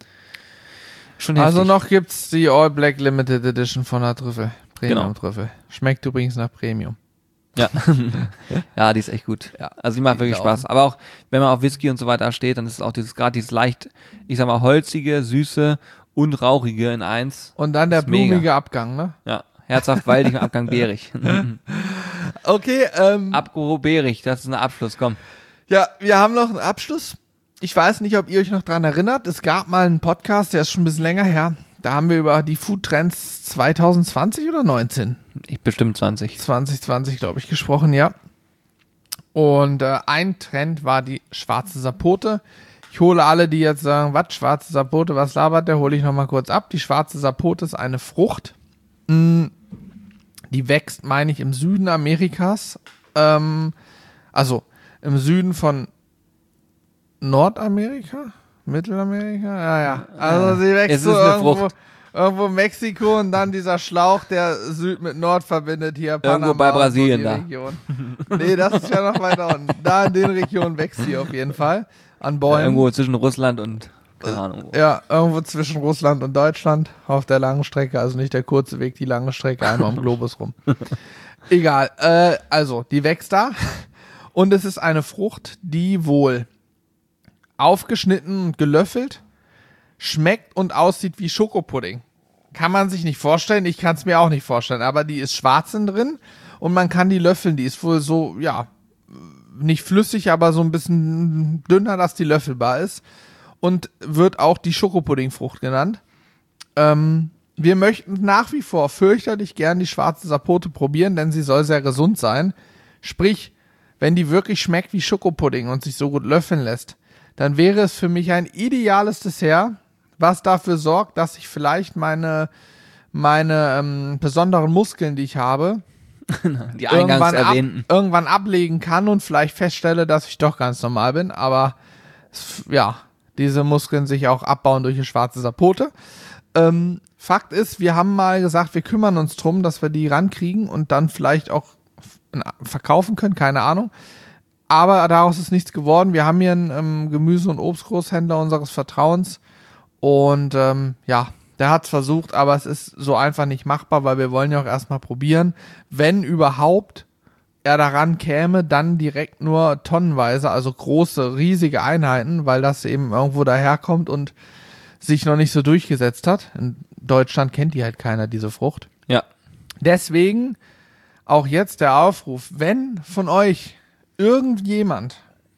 Schon heftig. Also noch gibt's die All Black Limited Edition von der Trüffel. Premium Genau. Trüffel. Schmeckt übrigens nach Premium. Ja. Ja, die ist echt gut. Ja. Also die macht wirklich Die Spaß. Aber auch, wenn man auf Whisky und so weiter steht, dann ist es auch dieses, gerade dieses leicht, ich sag mal, holzige, süße und rauchige in eins. Und dann der Ist mega. blumige Abgang, ne? Ja. Herzhaft, waldig und Abgang beerig. Okay, ähm, Abgehoben beerig, das ist ein Abschluss, komm. ja, wir haben noch einen Abschluss. Ich weiß nicht, ob ihr euch noch dran erinnert. Es gab mal einen Podcast, der ist schon ein bisschen länger her. Da haben wir über die Food Trends zwanzig zwanzig oder neunzehn? Ich bestimmt zwanzig. zwanzig zwanzig, glaube ich, gesprochen, ja. Und äh, ein Trend war die schwarze Sapote. Ich hole alle, die jetzt sagen, was, schwarze Sapote, was labert der, hole ich nochmal kurz ab. Die schwarze Sapote ist eine Frucht. Mm, Die wächst, meine ich, im Süden Amerikas. Ähm, also im Süden von Nordamerika? Mittelamerika? Ja, ja. Also sie Es wächst ist so eine irgendwo, Frucht. irgendwo in Mexiko und dann dieser Schlauch, der Süd mit Nord verbindet, hier Panama. Irgendwo bei und so Brasilien die da. Region. Nee, das ist ja noch weiter unten. Da in den Regionen wächst sie auf jeden Fall. An Bäumen. Irgendwo zwischen Russland und, keine Ahnung wo. Ja, irgendwo zwischen Russland und Deutschland auf der langen Strecke, also nicht der kurze Weg, die lange Strecke, einmal um Globus rum. Egal, äh, also, die wächst da und es ist eine Frucht, die wohl aufgeschnitten und gelöffelt schmeckt und aussieht wie Schokopudding. Kann man sich nicht vorstellen, ich kann es mir auch nicht vorstellen, aber die ist schwarz innen drin und man kann die löffeln, die ist wohl so, ja, nicht flüssig, aber so ein bisschen dünner, dass die löffelbar ist und wird auch die Schokopuddingfrucht genannt. Ähm, wir möchten nach wie vor fürchterlich gern die schwarze Sapote probieren, denn sie soll sehr gesund sein. Sprich, wenn die wirklich schmeckt wie Schokopudding und sich so gut löffeln lässt, dann wäre es für mich ein ideales Dessert, was dafür sorgt, dass ich vielleicht meine, meine ähm, besonderen Muskeln, die ich habe, Die eingangs irgendwann, ab, erwähnten. irgendwann ablegen kann und vielleicht feststelle, dass ich doch ganz normal bin. Aber es- ja, diese Muskeln sich auch abbauen durch die schwarze Sapote. Ähm, Fakt ist, wir haben mal gesagt, wir kümmern uns drum, dass wir die rankriegen und dann vielleicht auch f- verkaufen können, keine Ahnung. Aber daraus ist nichts geworden. Wir haben hier einen ähm, Gemüse- und Obstgroßhändler unseres Vertrauens und ähm, ja, der hat es versucht, aber es ist so einfach nicht machbar, weil wir wollen ja auch erstmal probieren. Wenn überhaupt er daran käme, dann direkt nur tonnenweise, also große, riesige Einheiten, weil das eben irgendwo daherkommt und sich noch nicht so durchgesetzt hat. In Deutschland kennt die halt keiner, diese Frucht. Ja. Deswegen auch jetzt der Aufruf, wenn von euch irgendjemand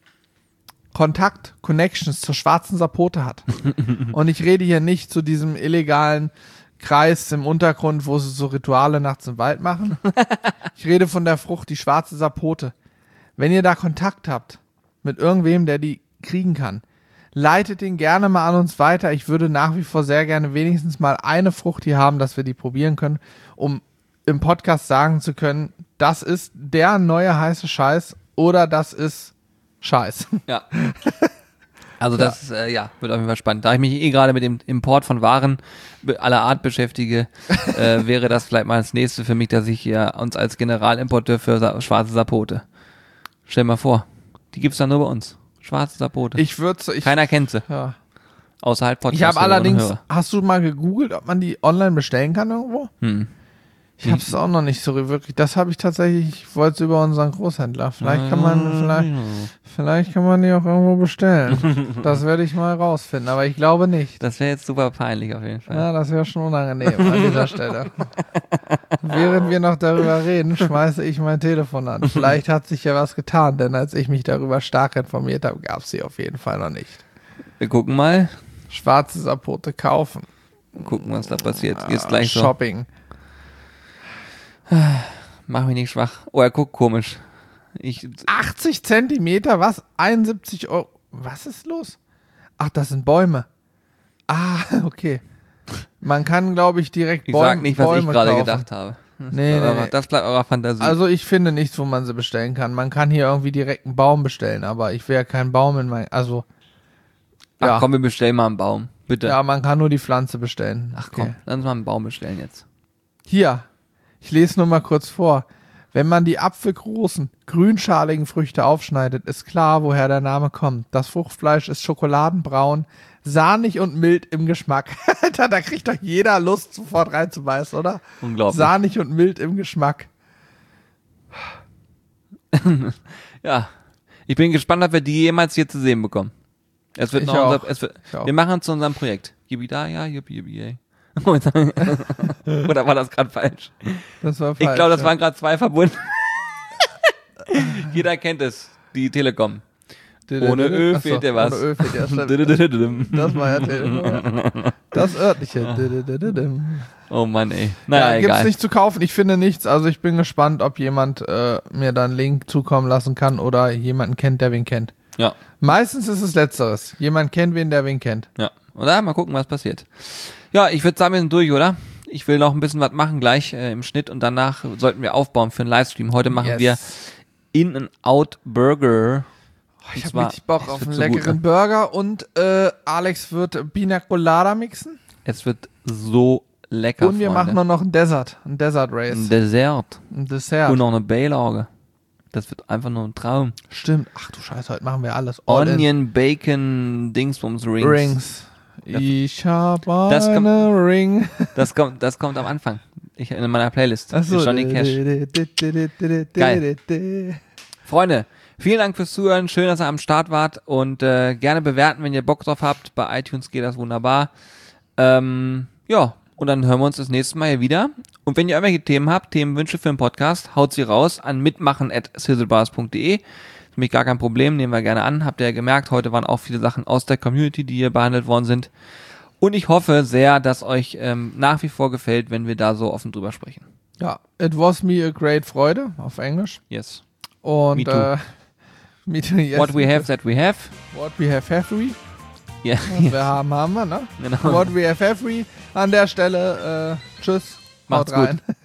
Kontakt, Connections zur schwarzen Sapote hat und ich rede hier nicht zu diesem illegalen Kreis im Untergrund, wo sie so Rituale nachts im Wald machen. Ich rede von der Frucht, die schwarze Sapote. Wenn ihr da Kontakt habt mit irgendwem, der die kriegen kann, leitet den gerne mal an uns weiter. Ich würde nach wie vor sehr gerne wenigstens mal eine Frucht hier haben, dass wir die probieren können, um im Podcast sagen zu können, das ist der neue heiße Scheiß oder das ist Scheiß. Ja. Also das ist, äh, ja, wird auf jeden Fall spannend. Da ich mich eh gerade mit dem Import von Waren be- aller Art beschäftige, äh, wäre das vielleicht mal das nächste für mich, dass ich hier uns als Generalimporteur für Sa- schwarze Sapote. Stell mal vor, die gibt's dann nur bei uns. Schwarze Sapote. Ich würde ich, Keiner kennt sie, ja. außerhalb Podcast. Ich habe allerdings, hast du mal gegoogelt, ob man die online bestellen kann irgendwo? Hm. Ich habe es auch noch nicht so wirklich. Das habe ich tatsächlich, ich wollte es über unseren Großhändler. Vielleicht kann man, vielleicht, vielleicht kann man die auch irgendwo bestellen. Das werde ich mal rausfinden, aber ich glaube nicht. Das wäre jetzt super peinlich auf jeden Fall. Ja, das wäre schon unangenehm an dieser Stelle. Während wir noch darüber reden, schmeiße ich mein Telefon an. Vielleicht hat sich ja was getan, denn als ich mich darüber stark informiert habe, gab es sie auf jeden Fall noch nicht. Wir gucken mal, Schwarze Sapote kaufen. gucken, was da passiert. Ist gleich so. Shopping. Mach mich nicht schwach. Oh, er guckt komisch. Ich, achtzig Zentimeter, was? einundsiebzig Euro. Was ist los? Ach, das sind Bäume. Ah, okay. Man kann, glaube ich, direkt ich Bäume sag nicht, was Bäume ich gerade kaufen. gedacht habe. Das, Nee, bleibt nee, eurer, nee. das bleibt eurer Fantasie. Also ich finde nichts, wo man sie bestellen kann. Man kann hier irgendwie direkt einen Baum bestellen, aber ich will ja keinen Baum in mein... Also, Ach ja. komm, wir bestellen mal einen Baum. Bitte. Ja, man kann nur die Pflanze bestellen. Ach komm, Okay. lass uns mal einen Baum bestellen jetzt. Hier, ich lese nur mal kurz vor. Wenn man die apfelgroßen, grünschaligen Früchte aufschneidet, ist klar, woher der Name kommt. Das Fruchtfleisch ist schokoladenbraun, sahnig und mild im Geschmack. Alter, da kriegt doch jeder Lust, sofort reinzubeißen, oder? Unglaublich. Sahnig und mild im Geschmack. Ja, ich bin gespannt, ob wir die jemals hier zu sehen bekommen. Es wird Ich noch auch. unser, es wird, Ich auch. wir machen es zu unserem Projekt. Yippie da, ja, yippie, yippie, yay. Oder war das gerade falsch? Das war falsch. Ich glaube, das ja. waren gerade zwei verbunden. Jeder kennt es, die Telekom. Ohne Ö Achso, fehlt dir was. Ohne Ö fehlt dir, stimmt. Das war ja Telefon. Das örtliche. Oh Mann, ey. Naja, Ja, gibt's egal. nicht zu kaufen. Ich finde nichts. Also ich bin gespannt, ob jemand äh, mir da einen Link zukommen lassen kann oder jemanden kennt, der wen kennt. Ja, Meistens ist es Letzteres. Jemand kennt wen, der wen kennt. ja. Oder? Mal gucken, was passiert. Ja, ich würde sagen, wir sind durch, oder? Ich will noch ein bisschen was machen gleich äh, im Schnitt und danach sollten wir aufbauen für einen Livestream. Heute machen Yes. wir In-N-Out Burger. Ich Und habe zwar, richtig Bock es auf wird einen so gut, leckeren ne? Burger und äh, Alex wird Pina Colada mixen. Es wird so lecker, Und wir Freunde. machen noch ein Desert, ein Desert Race, ein Dessert ein Dessert. und noch eine Beilage. Das wird einfach nur ein Traum. Stimmt. Ach du Scheiße, heute machen wir alles. All in. Onion, Bacon, Dingsbums, Rings. Rings. Ich hab Das kommt- eine Ring. Das kommt, das kommt am Anfang. Ich, in meiner Playlist. Achso. Ist Johnny Cash. Geil. Freunde, vielen Dank fürs Zuhören. Schön, dass ihr am Start wart. Und äh, gerne bewerten, wenn ihr Bock drauf habt. Bei iTunes geht das wunderbar. Ähm, ja, und dann hören wir uns das nächste Mal hier wieder. Und wenn ihr irgendwelche Themen habt, Themenwünsche für den Podcast, haut sie raus an mitmachen at sizzlebars punkt de. Ist für mich gar kein Problem, nehmen wir gerne an. Habt ihr ja gemerkt, heute waren auch viele Sachen aus der Community, die hier behandelt worden sind. Und ich hoffe sehr, dass euch ähm, nach wie vor gefällt, wenn wir da so offen drüber sprechen. Ja, it was me a great Freude auf Englisch. Yes. Und Me too. äh, me too, yes. What we have, that we have. What we have, have we. Ja, Was wir haben, haben wir, ne? genau. What we have, have we. An der Stelle, äh, tschüss. Macht's Haut rein. gut.